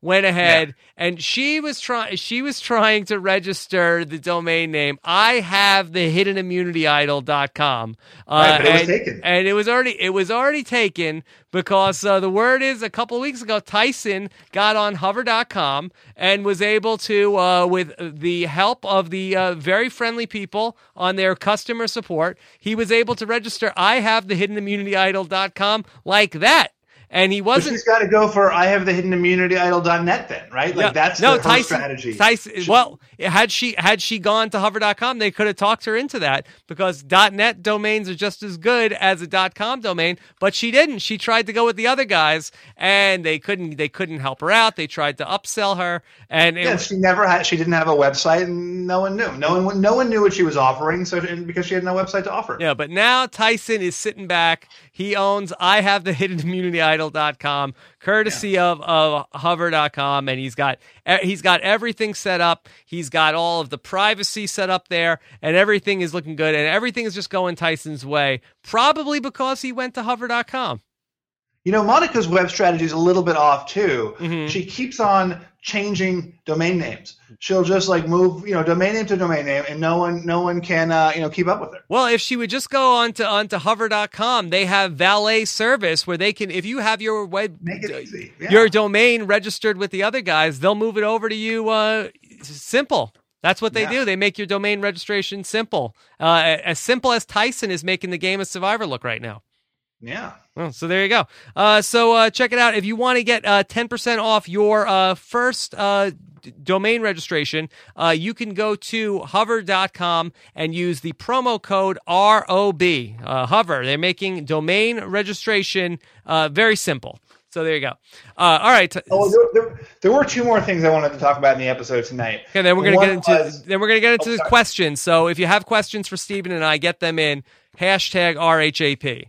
went ahead and she was trying she was trying to register the domain name I have the hidden immunity idol dot com. Uh, Right, but it was and, taken. and it was already it was already taken because uh, the word is a couple of weeks ago Tyson got on hover dot com and was able to uh, with the help of the uh, very friendly people on their customer support, he was able to register I have the hidden immunity idol dot com like that. And he But wasn't. she's got to go for I have the hidden immunity idol dot net then, right? Like Yeah. that's no, the, her Tyson, strategy. Tyson, She- well, had she had she gone to hover dot com, they could have talked her into that because .net domains are just as good as a .com domain, but she didn't. She tried to go with the other guys, and they couldn't. They couldn't help her out. They tried to upsell her, and it, Yeah, she never had. She didn't have a website, and no one knew. No one, no one knew what she was offering. So, and because she had no website to offer. yeah. But now Tyson is sitting back. He owns I have the hidden immunity idol dot com, courtesy of, of hover dot com, and he's got he's got everything set up. He's got all of the privacy set up there, and everything is looking good, and everything is just going Tyson's way, probably because he went to hover dot com. You know, Monica's web strategy is a little bit off too. Mhm. She keeps on changing domain names. She'll just like move, you know, domain name to domain name, and no one, no one can, uh, you know, keep up with her. Well, if she would just go on to onto hover dot com, they have valet service where they can, if you have your web, Make it easy. Yeah. your domain registered with the other guys, they'll move it over to you. Uh, simple. That's what they Yeah. do. They make your domain registration simple. Uh, as simple as Tyson is making the game of Survivor look right now. Yeah. Well, so there you go. Uh, so uh, check it out. If you want to get uh, ten percent off your uh, first uh, d- domain registration, uh, you can go to hover dot com and use the promo code R O B. Uh, Hover. They're making domain registration uh, very simple. So there you go. Uh, all right. Oh, there, there, there were two more things I wanted to talk about in the episode tonight. Okay, then we're gonna One get into was- then we're gonna get into Oh, the sorry. questions. So if you have questions for Stephen and I, get them in hashtag R H A P.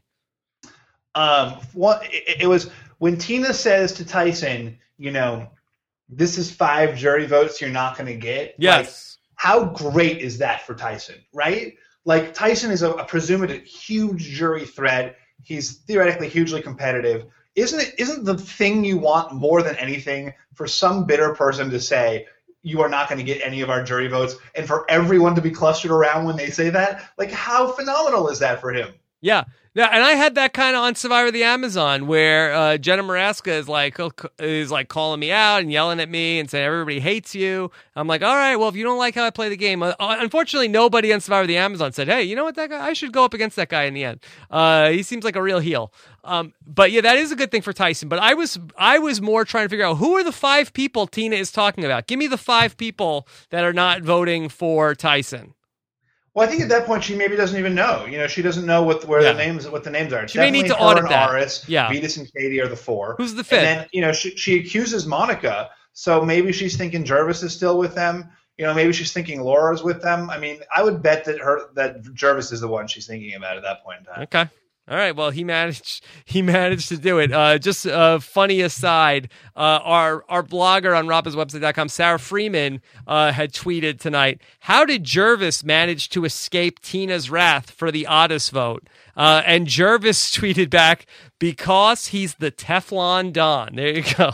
Um, one, it, it was when Tina says to Tyson, you know, this is five jury votes you're not going to get. Like, Yes. how great is that for Tyson, right? Like Tyson is a, a presumed huge jury threat. He's theoretically hugely competitive. Isn't it? Isn't the thing you want more than anything for some bitter person to say you are not going to get any of our jury votes, and for everyone to be clustered around when they say that? Like, how phenomenal is that for him? Yeah. Yeah, and I had that kind of on Survivor the Amazon where uh, Jenna Maraska is like is like calling me out and yelling at me and saying everybody hates you. I'm like, all right, well, if you don't like how I play the game, uh, unfortunately, nobody on Survivor the Amazon said, hey, you know what, that guy, I should go up against that guy in the end. Uh, he seems like a real heel. Um, but yeah, that is a good thing for Tyson. But I was I was more trying to figure out who are the five people Tina is talking about. Give me the five people that are not voting for Tyson. Well, I think at that point she maybe doesn't even know. You know, she doesn't know what where Yeah. the names what the names are. It's She may need definitely to her audit and that. Aris, Yeah. Vetus and Katie are the four. Who's the fifth? And then you know she she accuses Monica, so maybe she's thinking Jervis is still with them. You know, maybe she's thinking Laura's with them. I mean, I would bet that her that Jervis is the one she's thinking about at that point in time. Okay. All right. Well, he managed. He managed to do it. Uh, just a funny aside. Uh, our our blogger on Robin's Website dot com, Sarah Freeman, uh, had tweeted tonight. How did Jervis manage to escape Tina's wrath for the oddest vote? Uh, and Jervis tweeted back, because he's the Teflon Don. There you go.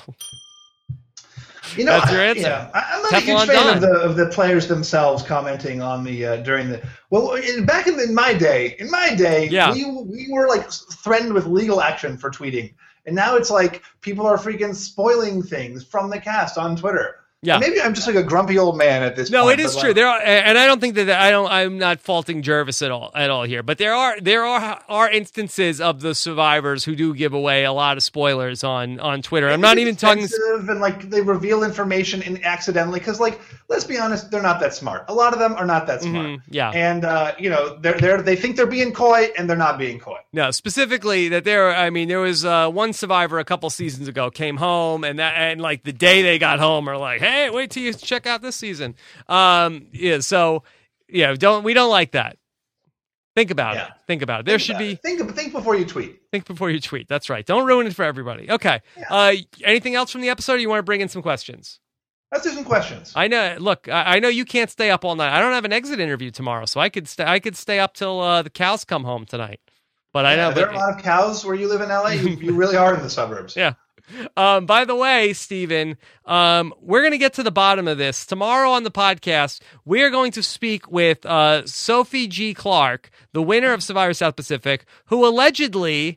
You know, That's your I- answer. Yeah, I, I'm not Teflon a huge fan Don. of the of the players themselves commenting on the uh, during the. Well, in, back in, in my day, in my day, Yeah. we we were like threatened with legal action for tweeting, and now it's like people are freaking spoiling things from the cast on Twitter. Yeah. Maybe I'm just like a grumpy old man at this No, point. it is but, true. like, There are, and I don't think that I don't. I'm not faulting Jervis at all at all here. But there are there are are instances of the survivors who do give away a lot of spoilers on on Twitter. I'm not it's even talking. offensive and like they reveal information in accidentally because like let's be honest, they're not that smart. A lot of them are not that smart. Mhm, yeah. And uh, you know they're they're they think they're being coy and they're not being coy. No, specifically that there. I mean, there was uh, one survivor a couple seasons ago came home, and that and like the day they got home, are like, "Hey, wait till you check out this season." Um, yeah, so yeah, don't we don't like that. Think about Yeah. it. Think about it. There Think should about be it. think think before you tweet. think before you tweet. That's right. Don't ruin it for everybody. Okay. Yeah. Uh, anything else from the episode? Or you want to bring in some questions? Let's do some questions. I know. Look, I, I know you can't stay up all night. I don't have an exit interview tomorrow, so I could stay. I could stay up till uh, the cows come home tonight. But I know. Are there But a lot of cows where you live in L A? You, you really are in the suburbs. yeah. Um, by the way, Steven, um, we're going to get to the bottom of this. Tomorrow on the podcast, we are going to speak with uh, Sophie G. Clark, the winner of Survivor South Pacific, who allegedly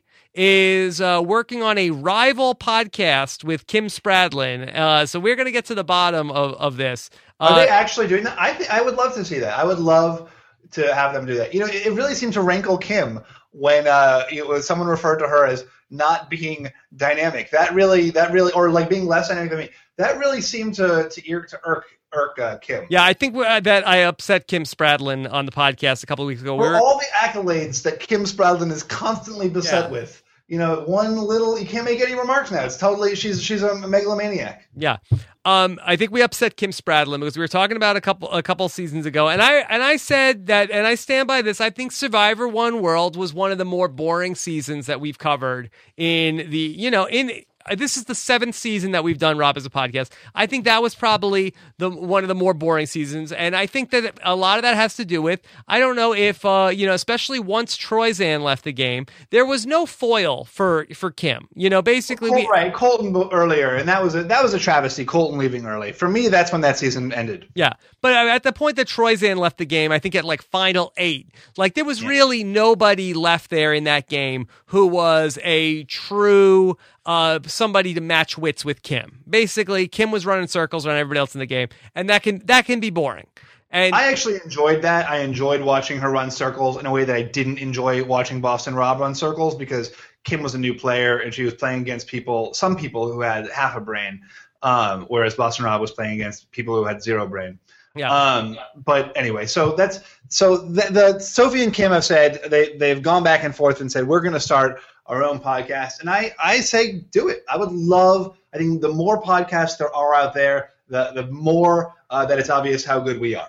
is uh, working on a rival podcast with Kim Spradlin. Uh, so we're going to get to the bottom of, of this. Uh, Are they actually doing that? I think I would love to see that. I would love to have them do that. You know, it, it really seemed to rankle Kim when uh, it was someone referred to her as not being dynamic. That really, that really, or like being less dynamic than me. That really seemed to to irk to irk, irk uh, Kim. Yeah, I think uh, that I upset Kim Spradlin on the podcast a couple of weeks ago. For We're, all the accolades that Kim Spradlin is constantly beset Yeah. with. You know, one little, you can't make any remarks now. It's totally, she's she's a megalomaniac. Yeah, um, I think we upset Kim Spradlin because we were talking about a couple a couple seasons ago, and I and I said that, and I stand by this. I think Survivor One World was one of the more boring seasons that we've covered in the, you know, in. This is the seventh season that we've done, Rob, as a podcast. I think that was probably the one of the more boring seasons, and I think that a lot of that has to do with, I don't know if, uh, you know, especially once Troyzan left the game, there was no foil for for Kim. You know, basically, Col- we, right, Colton earlier, and that was a, that was a travesty, Colton leaving early. For me, that's when that season ended. yeah. But at the point that Troyzan left the game, I think at like final eight, like there was really nobody left there in that game who was a true uh, somebody to match wits with Kim. Basically, Kim was running circles around everybody else in the game, and that can that can be boring. And I actually enjoyed that. I enjoyed watching her run circles in a way that I didn't enjoy watching Boston Rob run circles because Kim was a new player and she was playing against people, some people who had half a brain, um, whereas Boston Rob was playing against people who had zero brain. yeah, Um, but anyway, so that's so the, the Sophie and Kim have said they they've gone back and forth and said we're going to start our own podcast, and I I say do it. I would love. I think the more podcasts there are out there, the the more uh, that it's obvious how good we are.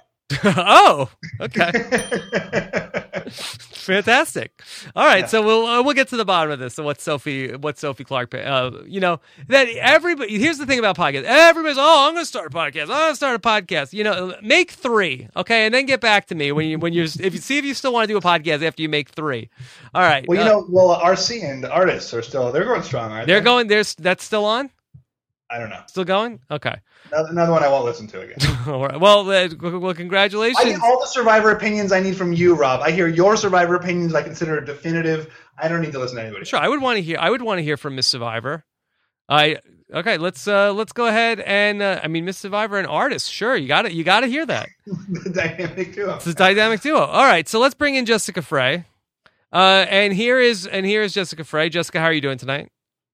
oh, okay. Fantastic. All right, Yeah. so we'll uh, we'll get to the bottom of this. So what Sophie what Sophie Clark, uh, you know, that everybody. Here's the thing about podcasts. Everybody's oh, I'm going to start a podcast. I'm going to start a podcast. You know, make three, okay, and then get back to me when you when you're if you see if you still want to do a podcast after you make three. All right. Well, you uh, know, well, R C and the artists are still they're going strong, aren't they're they? going. There's that's still on. I don't know. Still going. Okay. Another, another one I won't listen to again. All right. Well, uh, well, I congratulations. get all the Survivor opinions I need from you, Rob. I hear your Survivor opinions I consider definitive. I don't need to listen to anybody. Sure, I would want to hear. I would want to hear from Miss Survivor. I okay. Let's uh, let's go ahead and uh, I mean, Miss Survivor and artist. Sure, you got to You got to hear that. The dynamic duo. It's a dynamic duo. All right, so let's bring in Jessica Frey. Uh, and here is and here is Jessica Frey. Jessica, how are you doing tonight?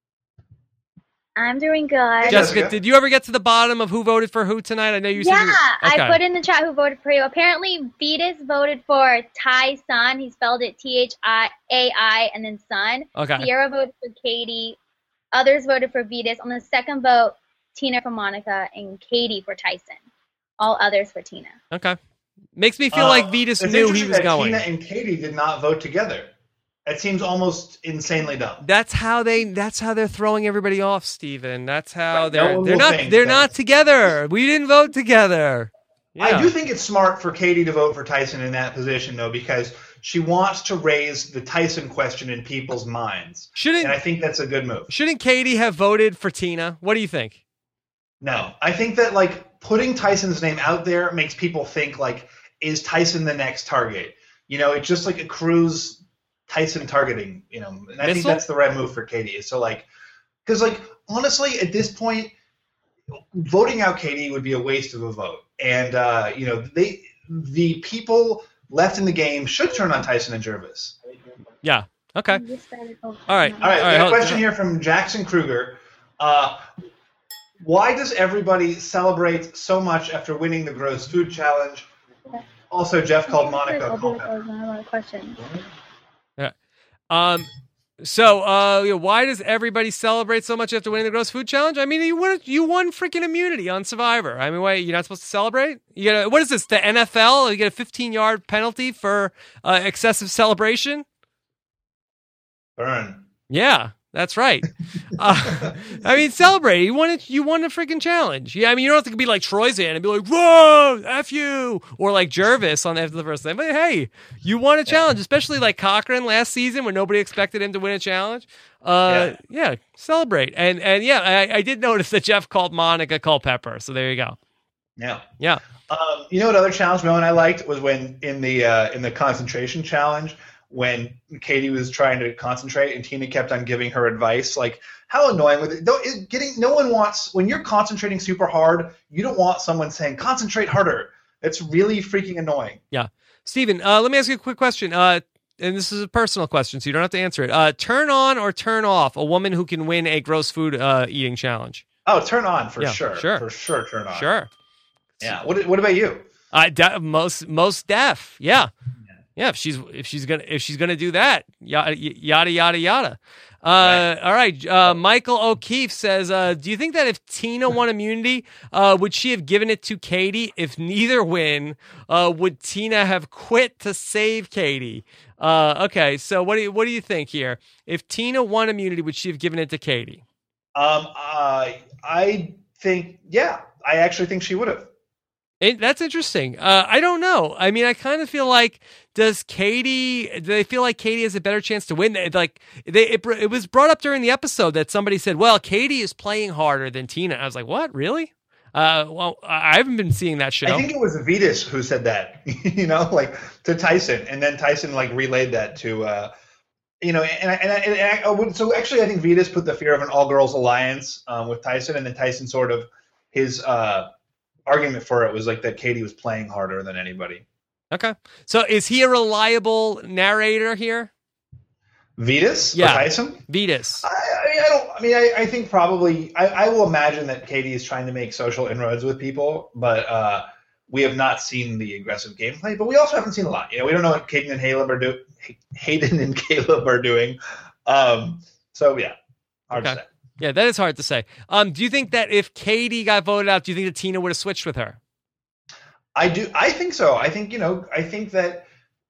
I'm doing good. Hey, Jessica, Jessica. did you ever get to the bottom of who voted for who tonight? I know you said Yeah, you okay. I put in the chat who voted for you. Apparently, Vetus voted for Ty Sun. He spelled it T H I A I and then Sun. Okay. Sierra voted for Katie. Others voted for Vetus. On the second vote, Tina for Monica and Katie for Tyson. All others for Tina. Okay. Makes me feel Uh, like Vetus it's knew he interesting was that going. Tina and Katie did not vote together. It seems almost insanely dumb. That's how they. That's how they're throwing everybody off, Steven. That's how Right, no they're. one they're will not. think They're that- not together. We didn't vote together. Yeah. I do think it's smart for Katie to vote for Tyson in that position, though, because she wants to raise the Tyson question in people's minds. Shouldn't And I think that's a good move. Shouldn't Katie have voted for Tina? What do you think? No, I think that like putting Tyson's name out there makes people think like, is Tyson the next target? You know, it just like accrues Tyson targeting. You know, and I think Missile? that's the right move for Katie. Is so like, because like honestly, at this point, voting out Katie would be a waste of a vote. And uh, you know, they the people left in the game should turn on Tyson and Jervis. Yeah. Okay. You started over. All right. All right, All right, we got a hold- question here from Jackson Kruger. Uh, why does everybody celebrate so much after winning the Gross Food Challenge? Also, Jeff called Monica a I'll do it culprit. over. I have a lot of questions. Um. So, uh, you know, why does everybody celebrate so much after winning the Gross Food Challenge? I mean, you won. You won freaking immunity on Survivor. I mean, wait, you're not supposed to celebrate? You get a, what is this? The N F L? You get a fifteen yard penalty for uh, excessive celebration? Burn. Yeah. That's right. Uh, I mean, celebrate. You won it. You won a freaking challenge. Yeah, I mean, you don't have to be like Troyzan and be like, "Whoa, f you," or like Jervis on after the first time. But hey, you won a challenge, especially like Cochran last season when nobody expected him to win a challenge. Uh, yeah, yeah celebrate. And and yeah, I, I did notice that Jeff called Monica Culpepper. So there you go. Yeah. Yeah. Um, you know what other challenge moment I liked was when in the uh, in the concentration challenge, when Katie was trying to concentrate and Tina kept on giving her advice. Like, how annoying with it. Though, it getting no one wants when you're concentrating super hard. You don't want someone saying concentrate harder. It's really freaking annoying. Yeah, Steven, uh, let me ask you a quick question. Uh, and this is a personal question, so you don't have to answer it. Uh, turn on or turn off a woman who can win a gross food uh, eating challenge? Oh, turn on for Yeah, sure. sure. For sure, turn on. Sure. Yeah. What What about you? Uh, de- most most deaf. Yeah. Yeah, if she's if she's gonna if she's gonna do that, yada yada yada yada. Uh, Right. All right, uh, Michael O'Keefe says, uh, "Do you think that if Tina won immunity, uh, would she have given it to Katie? If neither win, uh, would Tina have quit to save Katie?" Uh, okay, so what do you what do you think here? If Tina won immunity, would she have given it to Katie? Um, uh, I think, yeah, I actually think she would have. It, that's interesting. Uh, I don't know. I mean, I kind of feel like, does Katie, do they feel like Katie has a better chance to win? Like, they, it, it was brought up during the episode that somebody said, well, Katie is playing harder than Tina. I was like, what? Really? Uh, well, I haven't been seeing that show. I think it was Vetus who said that, you know, like to Tyson. And then Tyson, like, relayed that to, uh, you know, and I, and, I, and I, I would, so actually I think Vetus put the fear of an all-girls alliance um, with Tyson, and then Tyson sort of, his, uh, argument for it was like that Katie was playing harder than anybody. Okay. So is he a reliable narrator here? Vetus? Yeah. Or Tyson? Vetus. I, I, I don't. I mean, I, I think probably. I, I will imagine that Katie is trying to make social inroads with people, but uh, we have not seen the aggressive gameplay. But we also haven't seen a lot. You know, we don't know what Hayden and Caleb are do. Hayden and Caleb are doing. Um. So yeah, hard Okay. to say. Yeah, that is hard to say. Um, do you think that if Katie got voted out, do you think that Tina would have switched with her? I do. I think so. I think you know. I think that.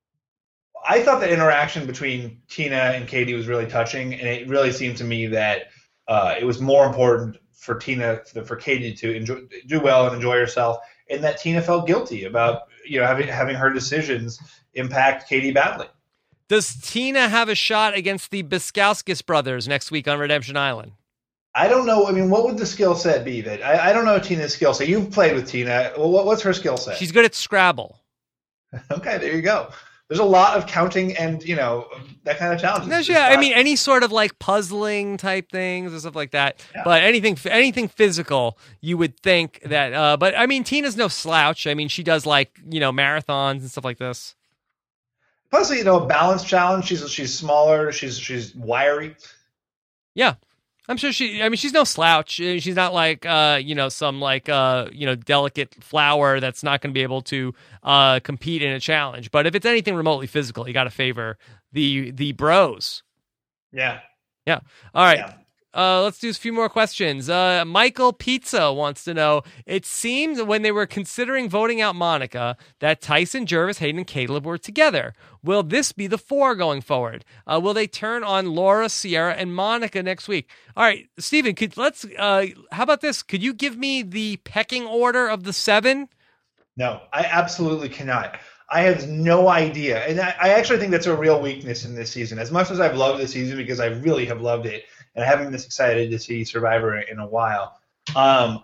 I thought the interaction between Tina and Katie was really touching, and it really seemed to me that uh, it was more important for Tina, for Katie to enjoy, do well and enjoy herself, and that Tina felt guilty about you know having having her decisions impact Katie badly. Does Tina have a shot against the Biskauskas brothers next week on Redemption Island? I don't know. I mean, what would the skill set be? That I, I don't know Tina's skill set. You've played with Tina. Well, what, what's her skill set? She's good at Scrabble. Okay, there you go. There's a lot of counting and you know that kind of challenges. No, It's yeah, I not- mean any sort of like puzzling type things and stuff like that. Yeah. But anything, anything physical, you would think that. Uh, but I mean, Tina's no slouch. I mean, she does like you know marathons and stuff like this. Plus, you know, a balance challenge. She's she's smaller. She's she's wiry. Yeah. I'm sure she, I mean, she's no slouch. Uh, She's not like, uh, you know, some like, uh, you know, delicate flower that's not going to be able to uh, compete in a challenge. But if it's anything remotely physical, you got to favor the the bros. Yeah. Yeah. All right. Yeah. Uh, let's do a few more questions. Uh, Michael Pizza wants to know, it seemed when they were considering voting out Monica that Tyson, Jervis, Hayden, and Caleb were together. Will this be the four going forward? Uh, will they turn on Laura, Sierra, and Monica next week? All right, Steven, could, let's, uh, how about this? Could you give me the pecking order of the seven? No, I absolutely cannot. I have no idea. And I, I actually think that's a real weakness in this season. As much as I've loved this season, because I really have loved it, and I haven't been this excited to see Survivor in a while. Um,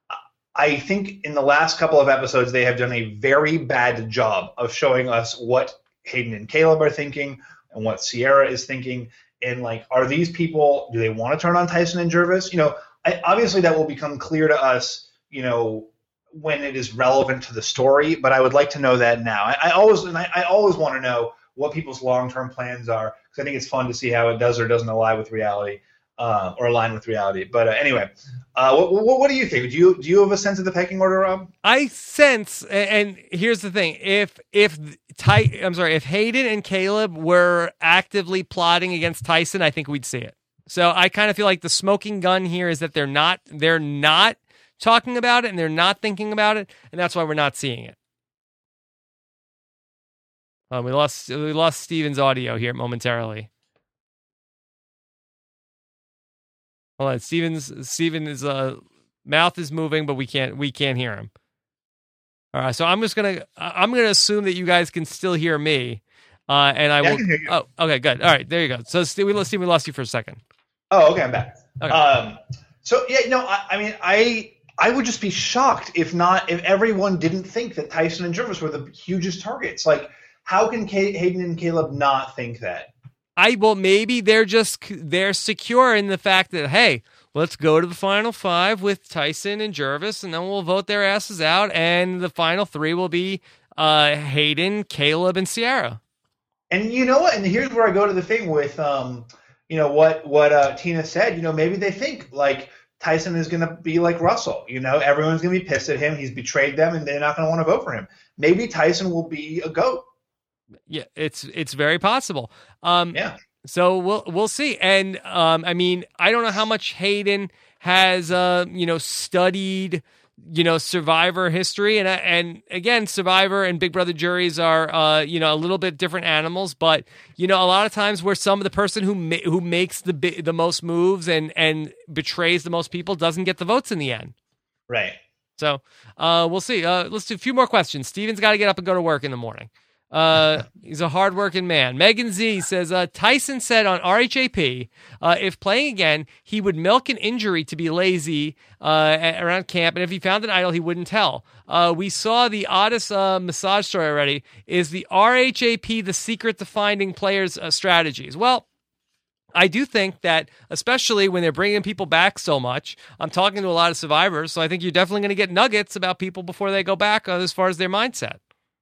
I think in the last couple of episodes, they have done a very bad job of showing us what Hayden and Caleb are thinking and what Sierra is thinking. And, like, are these people, do they want to turn on Tyson and Jervis? You know, I, obviously that will become clear to us, you know, when it is relevant to the story, but I would like to know that now. I, I always and I, I always want to know what people's long-term plans are, because I think it's fun to see how it does or doesn't align with reality, uh, or align with reality. But uh, anyway, uh, what, what, what do you think? Do you do you have a sense of the pecking order, Rob? I sense, and here's the thing: if if Ty, I'm sorry, if Hayden and Caleb were actively plotting against Tyson, I think we'd see it. So I kind of feel like the smoking gun here is that they're not they're not talking about it and they're not thinking about it, and that's why we're not seeing it. Um, we lost we lost Steven's audio here momentarily. Hold on, Steven's Steven is uh mouth is moving, but we can't we can't hear him. All right, so I'm just gonna I'm gonna assume that you guys can still hear me, uh, and I Yeah, I will. can hear you. Oh, okay, good. All right, there you go. So Steve, we Steve, we lost you for a second. Oh, okay, I'm back. Okay. Um, so yeah, no, I, I mean, I I would just be shocked if not if everyone didn't think that Tyson and Jervis were the hugest targets. Like, how can Kay, Hayden and Caleb not think that? I well, maybe they're just they're secure in the fact that hey, let's go to the final five with Tyson and Jervis, and then we'll vote their asses out, and the final three will be uh, Hayden, Caleb, and Sierra. And you know what? And here's where I go to the thing with, um, you know, what what uh, Tina said. You know, maybe they think like Tyson is going to be like Russell. You know, everyone's going to be pissed at him. He's betrayed them, and they're not going to want to vote for him. Maybe Tyson will be a GOAT. Yeah, it's it's very possible. Um, Yeah. So we'll we'll see. And um, I mean, I don't know how much Hayden has uh, you know studied you know Survivor history, and and again, Survivor and Big Brother juries are uh, you know a little bit different animals. But you know, a lot of times where some of the person who ma- who makes the bi- the most moves and and betrays the most people doesn't get the votes in the end. Right. So uh, we'll see. Uh, let's do a few more questions. Steven's got to get up and go to work in the morning. Uh, he's a hardworking man. Megan Z says, uh, Tyson said on R H A P, uh, if playing again, he would milk an injury to be lazy uh, a- around camp, and if he found an idol, he wouldn't tell. Uh, we saw the oddest uh, massage story already. Is the R H A P the secret to finding players' uh, strategies? Well, I do think that, especially when they're bringing people back so much, I'm talking to a lot of survivors, so I think you're definitely going to get nuggets about people before they go back uh, as far as their mindset.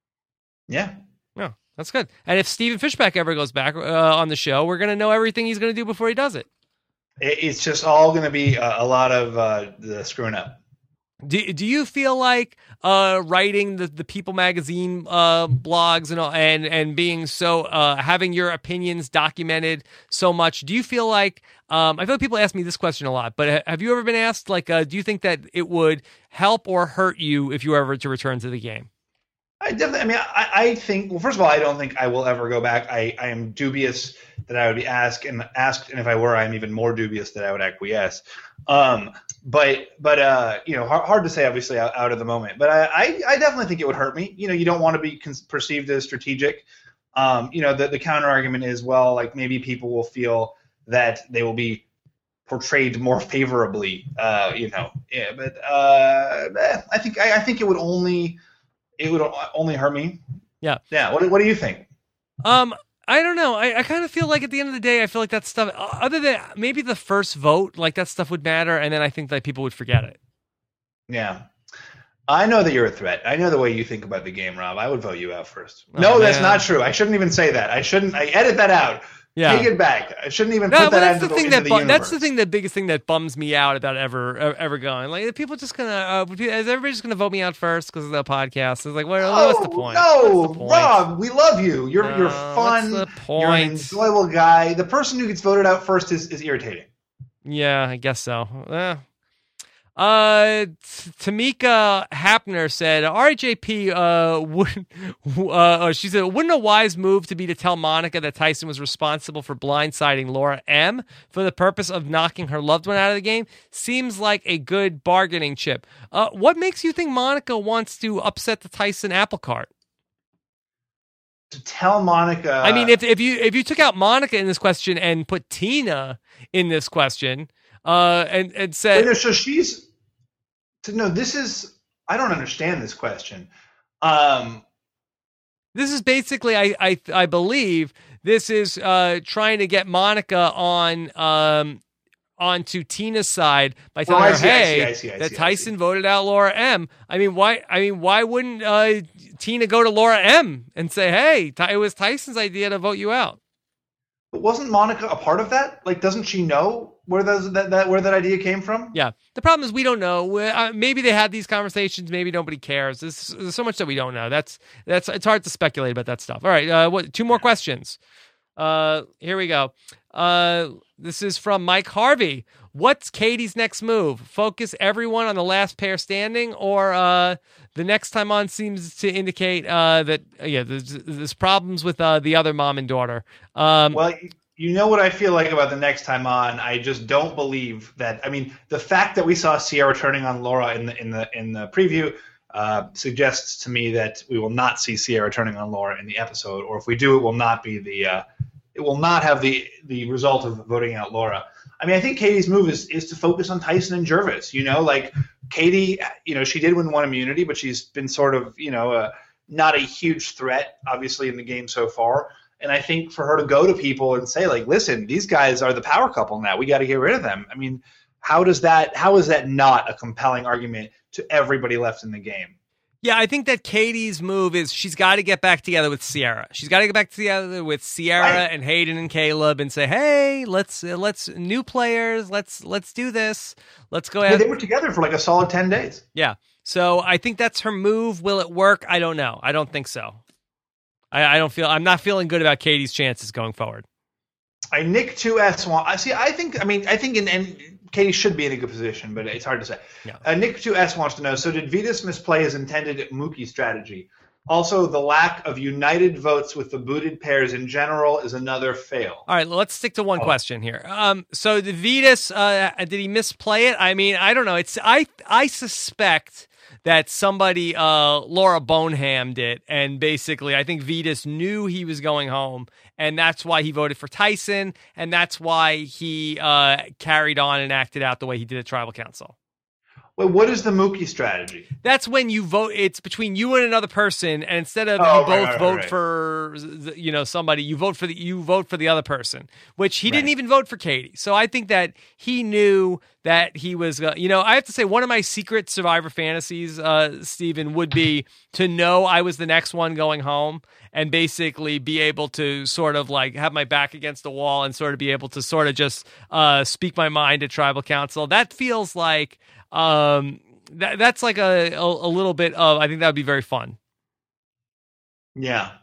Yeah. Yeah, that's good. And if Steven Fishback ever goes back uh, on the show, we're going to know everything he's going to do before he does it. It, it's just all going to be a, a lot of uh, the screwing up. Do Do you feel like uh, writing the, the People magazine uh, blogs and all, and and being so uh, having your opinions documented so much? Do you feel like um, I feel like people ask me this question a lot, but have you ever been asked like, uh, do you think that it would help or hurt you if you were ever to return to the game? I definitely. I mean, I, I think. Well, first of all, I don't think I will ever go back. I, I am dubious that I would be asked, and asked, and if I were, I'm even more dubious that I would acquiesce. Um, but but uh, you know, hard, hard to say, obviously, out, out of the moment. But I, I, I definitely think it would hurt me. You know, you don't want to be con- perceived as strategic. Um, you know, the the counter argument is, well, like maybe people will feel that they will be portrayed more favorably. Uh, you know, yeah. But uh, I think I, I think it would only. It would only hurt me. Yeah. Yeah. What, what do you think? Um, I don't know. I, I kind of feel like at the end of the day, I feel like that stuff, other than maybe the first vote, like that stuff would matter, and then I think that people would forget it. Yeah. I know that you're a threat. I know the way you think about the game, Rob. I would vote you out first. Oh, no, that's man. not true. I shouldn't even say that. I shouldn't. I edit that out. Yeah. Take it back. I shouldn't even No, put but that that's into the the, thing into that the bu- universe. that's the thing, the biggest thing that bums me out about ever uh, ever going. Like, people just gonna uh, is everybody just gonna vote me out first because of the podcast? It's like, what, Oh, what's the point? no, What's the point? Rob, we love you. You're No, you're what's fun. the You're an point? enjoyable guy. The person who gets voted out first is, is irritating. Yeah, I guess so. Eh. Uh, T- Tamika Hapner said R H A P uh would uh she said wouldn't a wise move to be to tell Monica that Tyson was responsible for blindsiding Laura M for the purpose of knocking her loved one out of the game? Seems like a good bargaining chip. Uh, what makes you think Monica wants to upset the Tyson apple cart? To tell Monica. I mean, if if you if you took out Monica in this question and put Tina in this question, uh, and and said. Wait, no, so she's so no. This is I don't understand this question. Um, This is basically, I I, I believe, this is uh, trying to get Monica on um, onto Tina's side by telling Oh, I her, see, I "Hey, see, I see, I that see, I Tyson see. voted out Laura M." I mean, why? I mean, why wouldn't uh, Tina go to Laura M and say, "Hey, Ty- it was Tyson's idea to vote you out"? but wasn't Monica a part of that? Like, doesn't she know where those that, that where that idea came from? Yeah. The problem is we don't know. We- Uh, maybe they had these conversations. Maybe nobody cares. There's, there's so much that we don't know. That's that's it's hard to speculate about that stuff. All right. Uh, what? Two more questions. Uh, here we go. Uh, this is from Mike Harvey. What's Katie's next move? Focus everyone on the last pair standing, or uh, the next time on seems to indicate uh, that uh, yeah, there's, there's problems with uh, the other mom and daughter. Um, Well, you, you know what I feel like about the next time on. I just don't believe that. I mean, the fact that we saw Sierra turning on Laura in the in the in the preview uh, suggests to me that we will not see Sierra turning on Laura in the episode, or if we do, it will not be the uh, it will not have the the result of voting out Laura. I mean, I think Katie's move is is to focus on Tyson and Jervis. You know, like Katie, you know, she did win one immunity, but she's been sort of, you know, uh, not a huge threat, obviously, in the game so far. And I think for her to go to people and say, like, listen, these guys are the power couple now. We got to get rid of them. I mean, how does that? How is that not a compelling argument to everybody left in the game? Yeah, I think that Katie's move is she's got to get back together with Sierra. She's got to get back together with Sierra Right. and Hayden and Caleb and say, "Hey, let's uh, let's new players. Let's let's do this. Let's go Yeah, ahead." they were together for like a solid ten days. Yeah. So I think that's her move. Will it work? I don't know. I don't think so. I, I don't feel. I'm not feeling good about Katie's chances going forward. I Nick two S want. I see. I think. I mean, I think in and Katie should be in a good position, but it's hard to say. Yeah. Uh, Nick two S wants to know. So did Vetus misplay his intended Mookie strategy? Also, the lack of united votes with the booted pairs in general is another fail. All right, let's stick to one Oh. question here. Um, so the Vetus, uh, did he misplay it? I mean, I don't know. It's I I suspect that somebody, uh, Laura Boneham did, and basically, I think Vetus knew he was going home, and that's why he voted for Tyson, and that's why he uh, carried on and acted out the way he did at Tribal Council. Wait, what is the Mookie strategy? That's when you vote. It's between you and another person, and instead of Oh, you right, both right, vote right. for you know somebody, you vote for the you vote for the other person. Which he didn't Right. even vote for Katie. So I think that he knew that he was. Uh, you know, I have to say one of my secret Survivor fantasies, uh, Stephen, would be to know I was the next one going home, and basically be able to sort of like have my back against the wall and sort of be able to sort of just uh, speak my mind at Tribal Council. That feels like. Um, that that's like a, a a little bit of. I think that would be very fun. Yeah.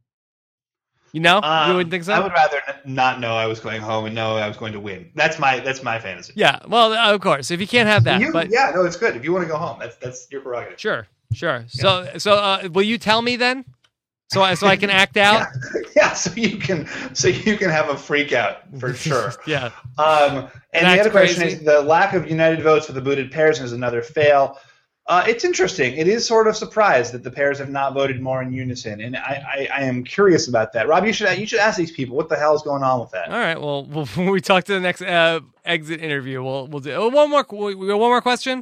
You know, Um, you wouldn't think so. I would rather n- not know I was going home and know I was going to win. That's my that's my fantasy. Yeah, well, of course, if you can't have that, You- but yeah, no, it's good. If you want to go home, that's that's your prerogative. sure, sure. So, so uh, will you tell me then, so I so I can act out? Yeah. yeah, so you can so you can have a freak out for sure. Yeah. Um, and That's the other question crazy. is the lack of united votes for the booted pairs is another fail. Uh, it's interesting. It is sort of surprised that the pairs have not voted more in unison, and I, I, I am curious about that. Rob, you should you should ask these people what the hell is going on with that. All right. Well, we'll when we talk to the next uh, exit interview, we'll we'll do oh, one more. We got one more question.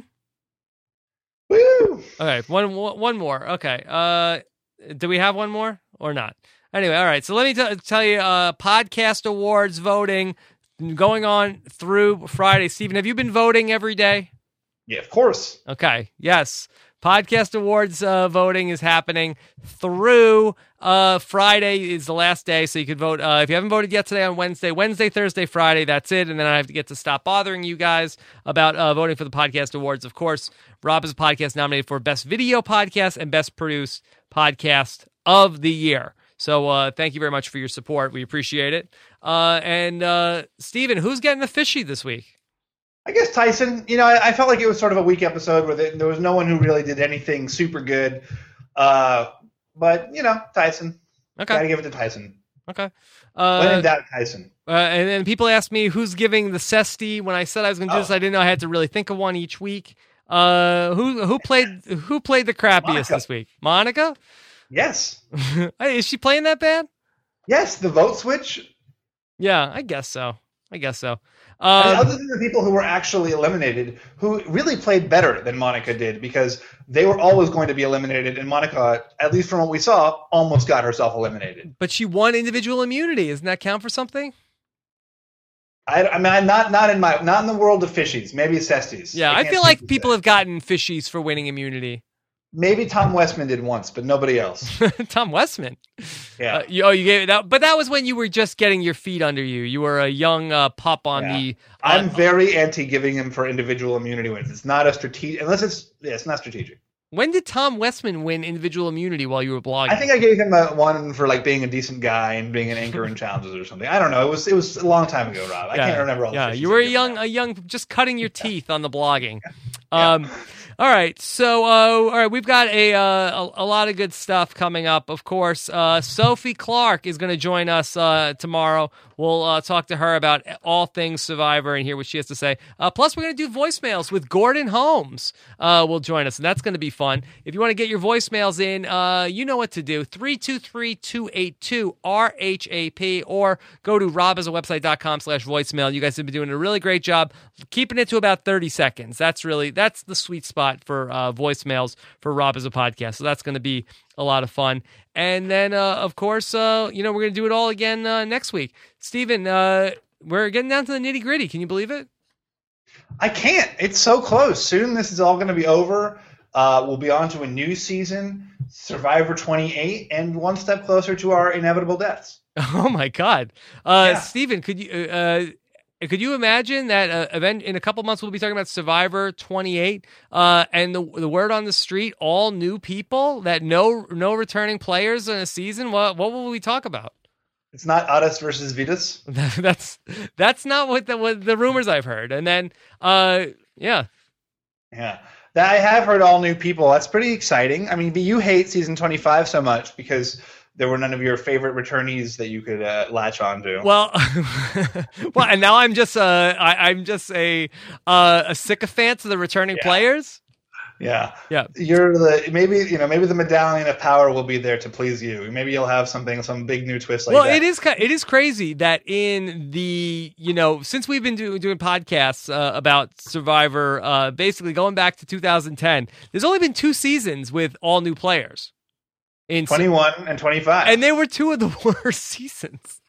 Woo! Okay, one one more. Okay. Uh, do we have one more or not? Anyway, all right. So let me t- tell you, uh, podcast awards voting going on through Friday. Stephen, have you been voting every day? Yeah, of course. Okay. Yes. Podcast awards uh, voting is happening through uh, Friday is the last day, so you could vote. Uh, if you haven't voted yet today on Wednesday, Wednesday, Thursday, Friday, that's it. And then I have to get to stop bothering you guys about uh, voting for the podcast awards. Of course, Rob is a podcast nominated for Best Video Podcast and Best Produced Podcast of the Year. So uh, thank you very much for your support. We appreciate it. Uh, and uh, Steven, who's getting the fishy this week? I guess Tyson. You know, I, I felt like it was sort of a weak episode where there was no one who really did anything super good. Uh, but you know, Tyson. Okay. Gotta give it to Tyson. Okay. When Uh, in doubt, Tyson. Uh, and then people ask me who's giving the Cesty. When I said I was going to do Oh. this, I didn't know I had to really think of one each week. Uh, who who played who played the crappiest Monica. this week? Monica? Yes. Hey, is she playing that bad? Yes, the vote switch. Yeah, I guess so. I guess so. I mean, Um, other than the people who were actually eliminated, who really played better than Monica did, because they were always going to be eliminated, and Monica, at least from what we saw, almost got herself eliminated. but she won individual immunity. Doesn't that count for something? I, I mean, I'm not not in my not in the world of fishies. Maybe Cesties. Yeah, I, can't feel speak like to people that. have gotten fishies for winning immunity. Maybe Tom Westman did once, but nobody else. Tom Westman. Yeah. Uh, you, oh, you gave it that, but that was when you were just getting your feet under you. You were a young uh, pup on Yeah. the. I'm uh, very anti giving him for individual immunity wins. It's not a strategic, unless it's yeah, it's not strategic. When did Tom Westman win individual immunity while you were blogging? I think I gave him a one for like being a decent guy and being an anchor in challenges or something. I don't know. It was it was a long time ago, Rob. I can't remember all the Yeah, fishies you were I a gave young, him. a young, just cutting your teeth on the blogging. Um, all right, so uh, all right, we've got a, uh, a a lot of good stuff coming up. Of course, uh, Sophie Clark is going to join us uh, tomorrow. we'll uh, talk to her about all things Survivor and hear what she has to say. Uh, plus, we're going to do voicemails with Gordon Holmes. Uh, will join us, and that's going to be fun. If you want to get your voicemails in, uh, you know what to do. three two three, two eight two, R H A P or go to robhasawebsite.com slash voicemail. You guys have been doing a really great job keeping it to about thirty seconds. That's really, that's the sweet spot for uh, voicemails for Rob Has a Podcast. So that's going to be a lot of fun. And then, uh, of course, uh, you know, we're going to do it all again uh, next week. Steven, uh, we're getting down to the nitty gritty. Can you believe it? I can't. It's so close. Soon this is all going to be over. Uh, we'll be on to a new season, Survivor twenty-eight, and one step closer to our inevitable deaths. Oh my God, uh, Yeah. Steven, could you uh, could you imagine that uh, event in a couple months we'll be talking about Survivor twenty-eight, uh, and the the word on the street, all new people, that no no returning players in a season. What what will we talk about? It's not Addis versus Vitas. that's that's not what the what the rumors I've heard. And then uh, yeah, Yeah. That I have heard all new people. That's pretty exciting. I mean, but you hate season twenty-five so much because there were none of your favorite returnees that you could uh, latch onto. well, well, and now I'm just uh, I, I'm just a uh, a sycophant to the returning Yeah. players. Yeah. Yeah. You're the maybe you know maybe the medallion of power will be there to please you. Maybe you'll have something some big new twist like well, that. it is ki- it is crazy that in the you know since we've been do- doing podcasts uh, about Survivor, uh, basically going back to two thousand ten, there's only been two seasons with all new players. In Su- twenty-one and twenty-five. and they were two of the worst seasons.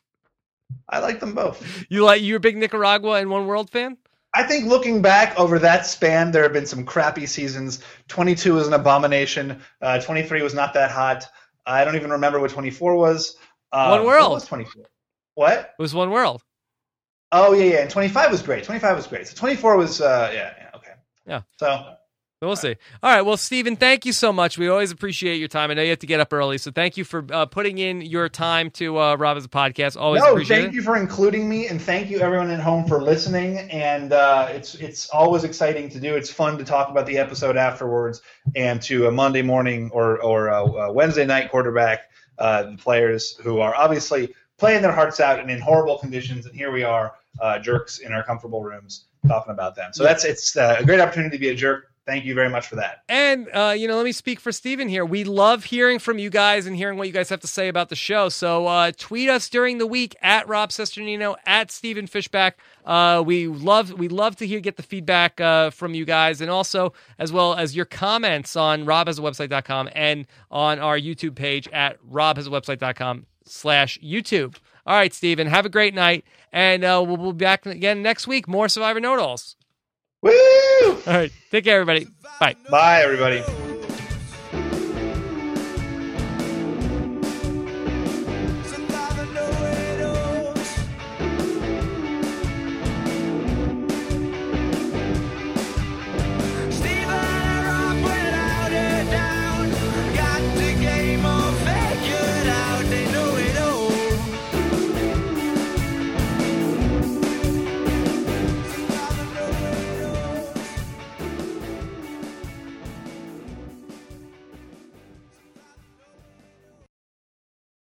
I like them both. You like you're a big Nicaragua and One World fan? I think looking back over that span, there have been some crappy seasons. twenty-two was an abomination. Uh, twenty-three was not that hot. I don't even remember what twenty-four was. Um, One World. What was twenty-four? What? It was One World. Oh, yeah, yeah. And twenty-five was great. twenty-five was great. So twenty-four was, uh, yeah, yeah, okay. Yeah. So, We'll see. All right. Well, Steven, thank you so much. We always appreciate your time. I know you have to get up early, so thank you for uh, putting in your time to uh, Rob Has a Podcast. Always no, appreciate thank it. you for including me, and thank you everyone at home for listening. And uh, it's it's always exciting to do. It's fun to talk about the episode afterwards, and to a Monday morning or or a, a Wednesday night quarterback, uh, the players who are obviously playing their hearts out and in horrible conditions, and here we are, uh, jerks in our comfortable rooms talking about them. So that's it's uh, a great opportunity to be a jerk. Thank you very much for that. And, uh, you know, let me speak for Steven here. We love hearing from you guys and hearing what you guys have to say about the show. So uh, tweet us during the week at Rob Cesternino, at Steven Fishback. Uh, we love we love to hear get the feedback uh, from you guys, and also as well as your comments on rob has a website dot com and on our YouTube page at rob has a website dot com slash YouTube. All right, Steven, have a great night, and uh, we'll, we'll be back again next week. More Survivor Know-It-Alls. Woo! All right, take care, everybody. Bye. Bye, everybody.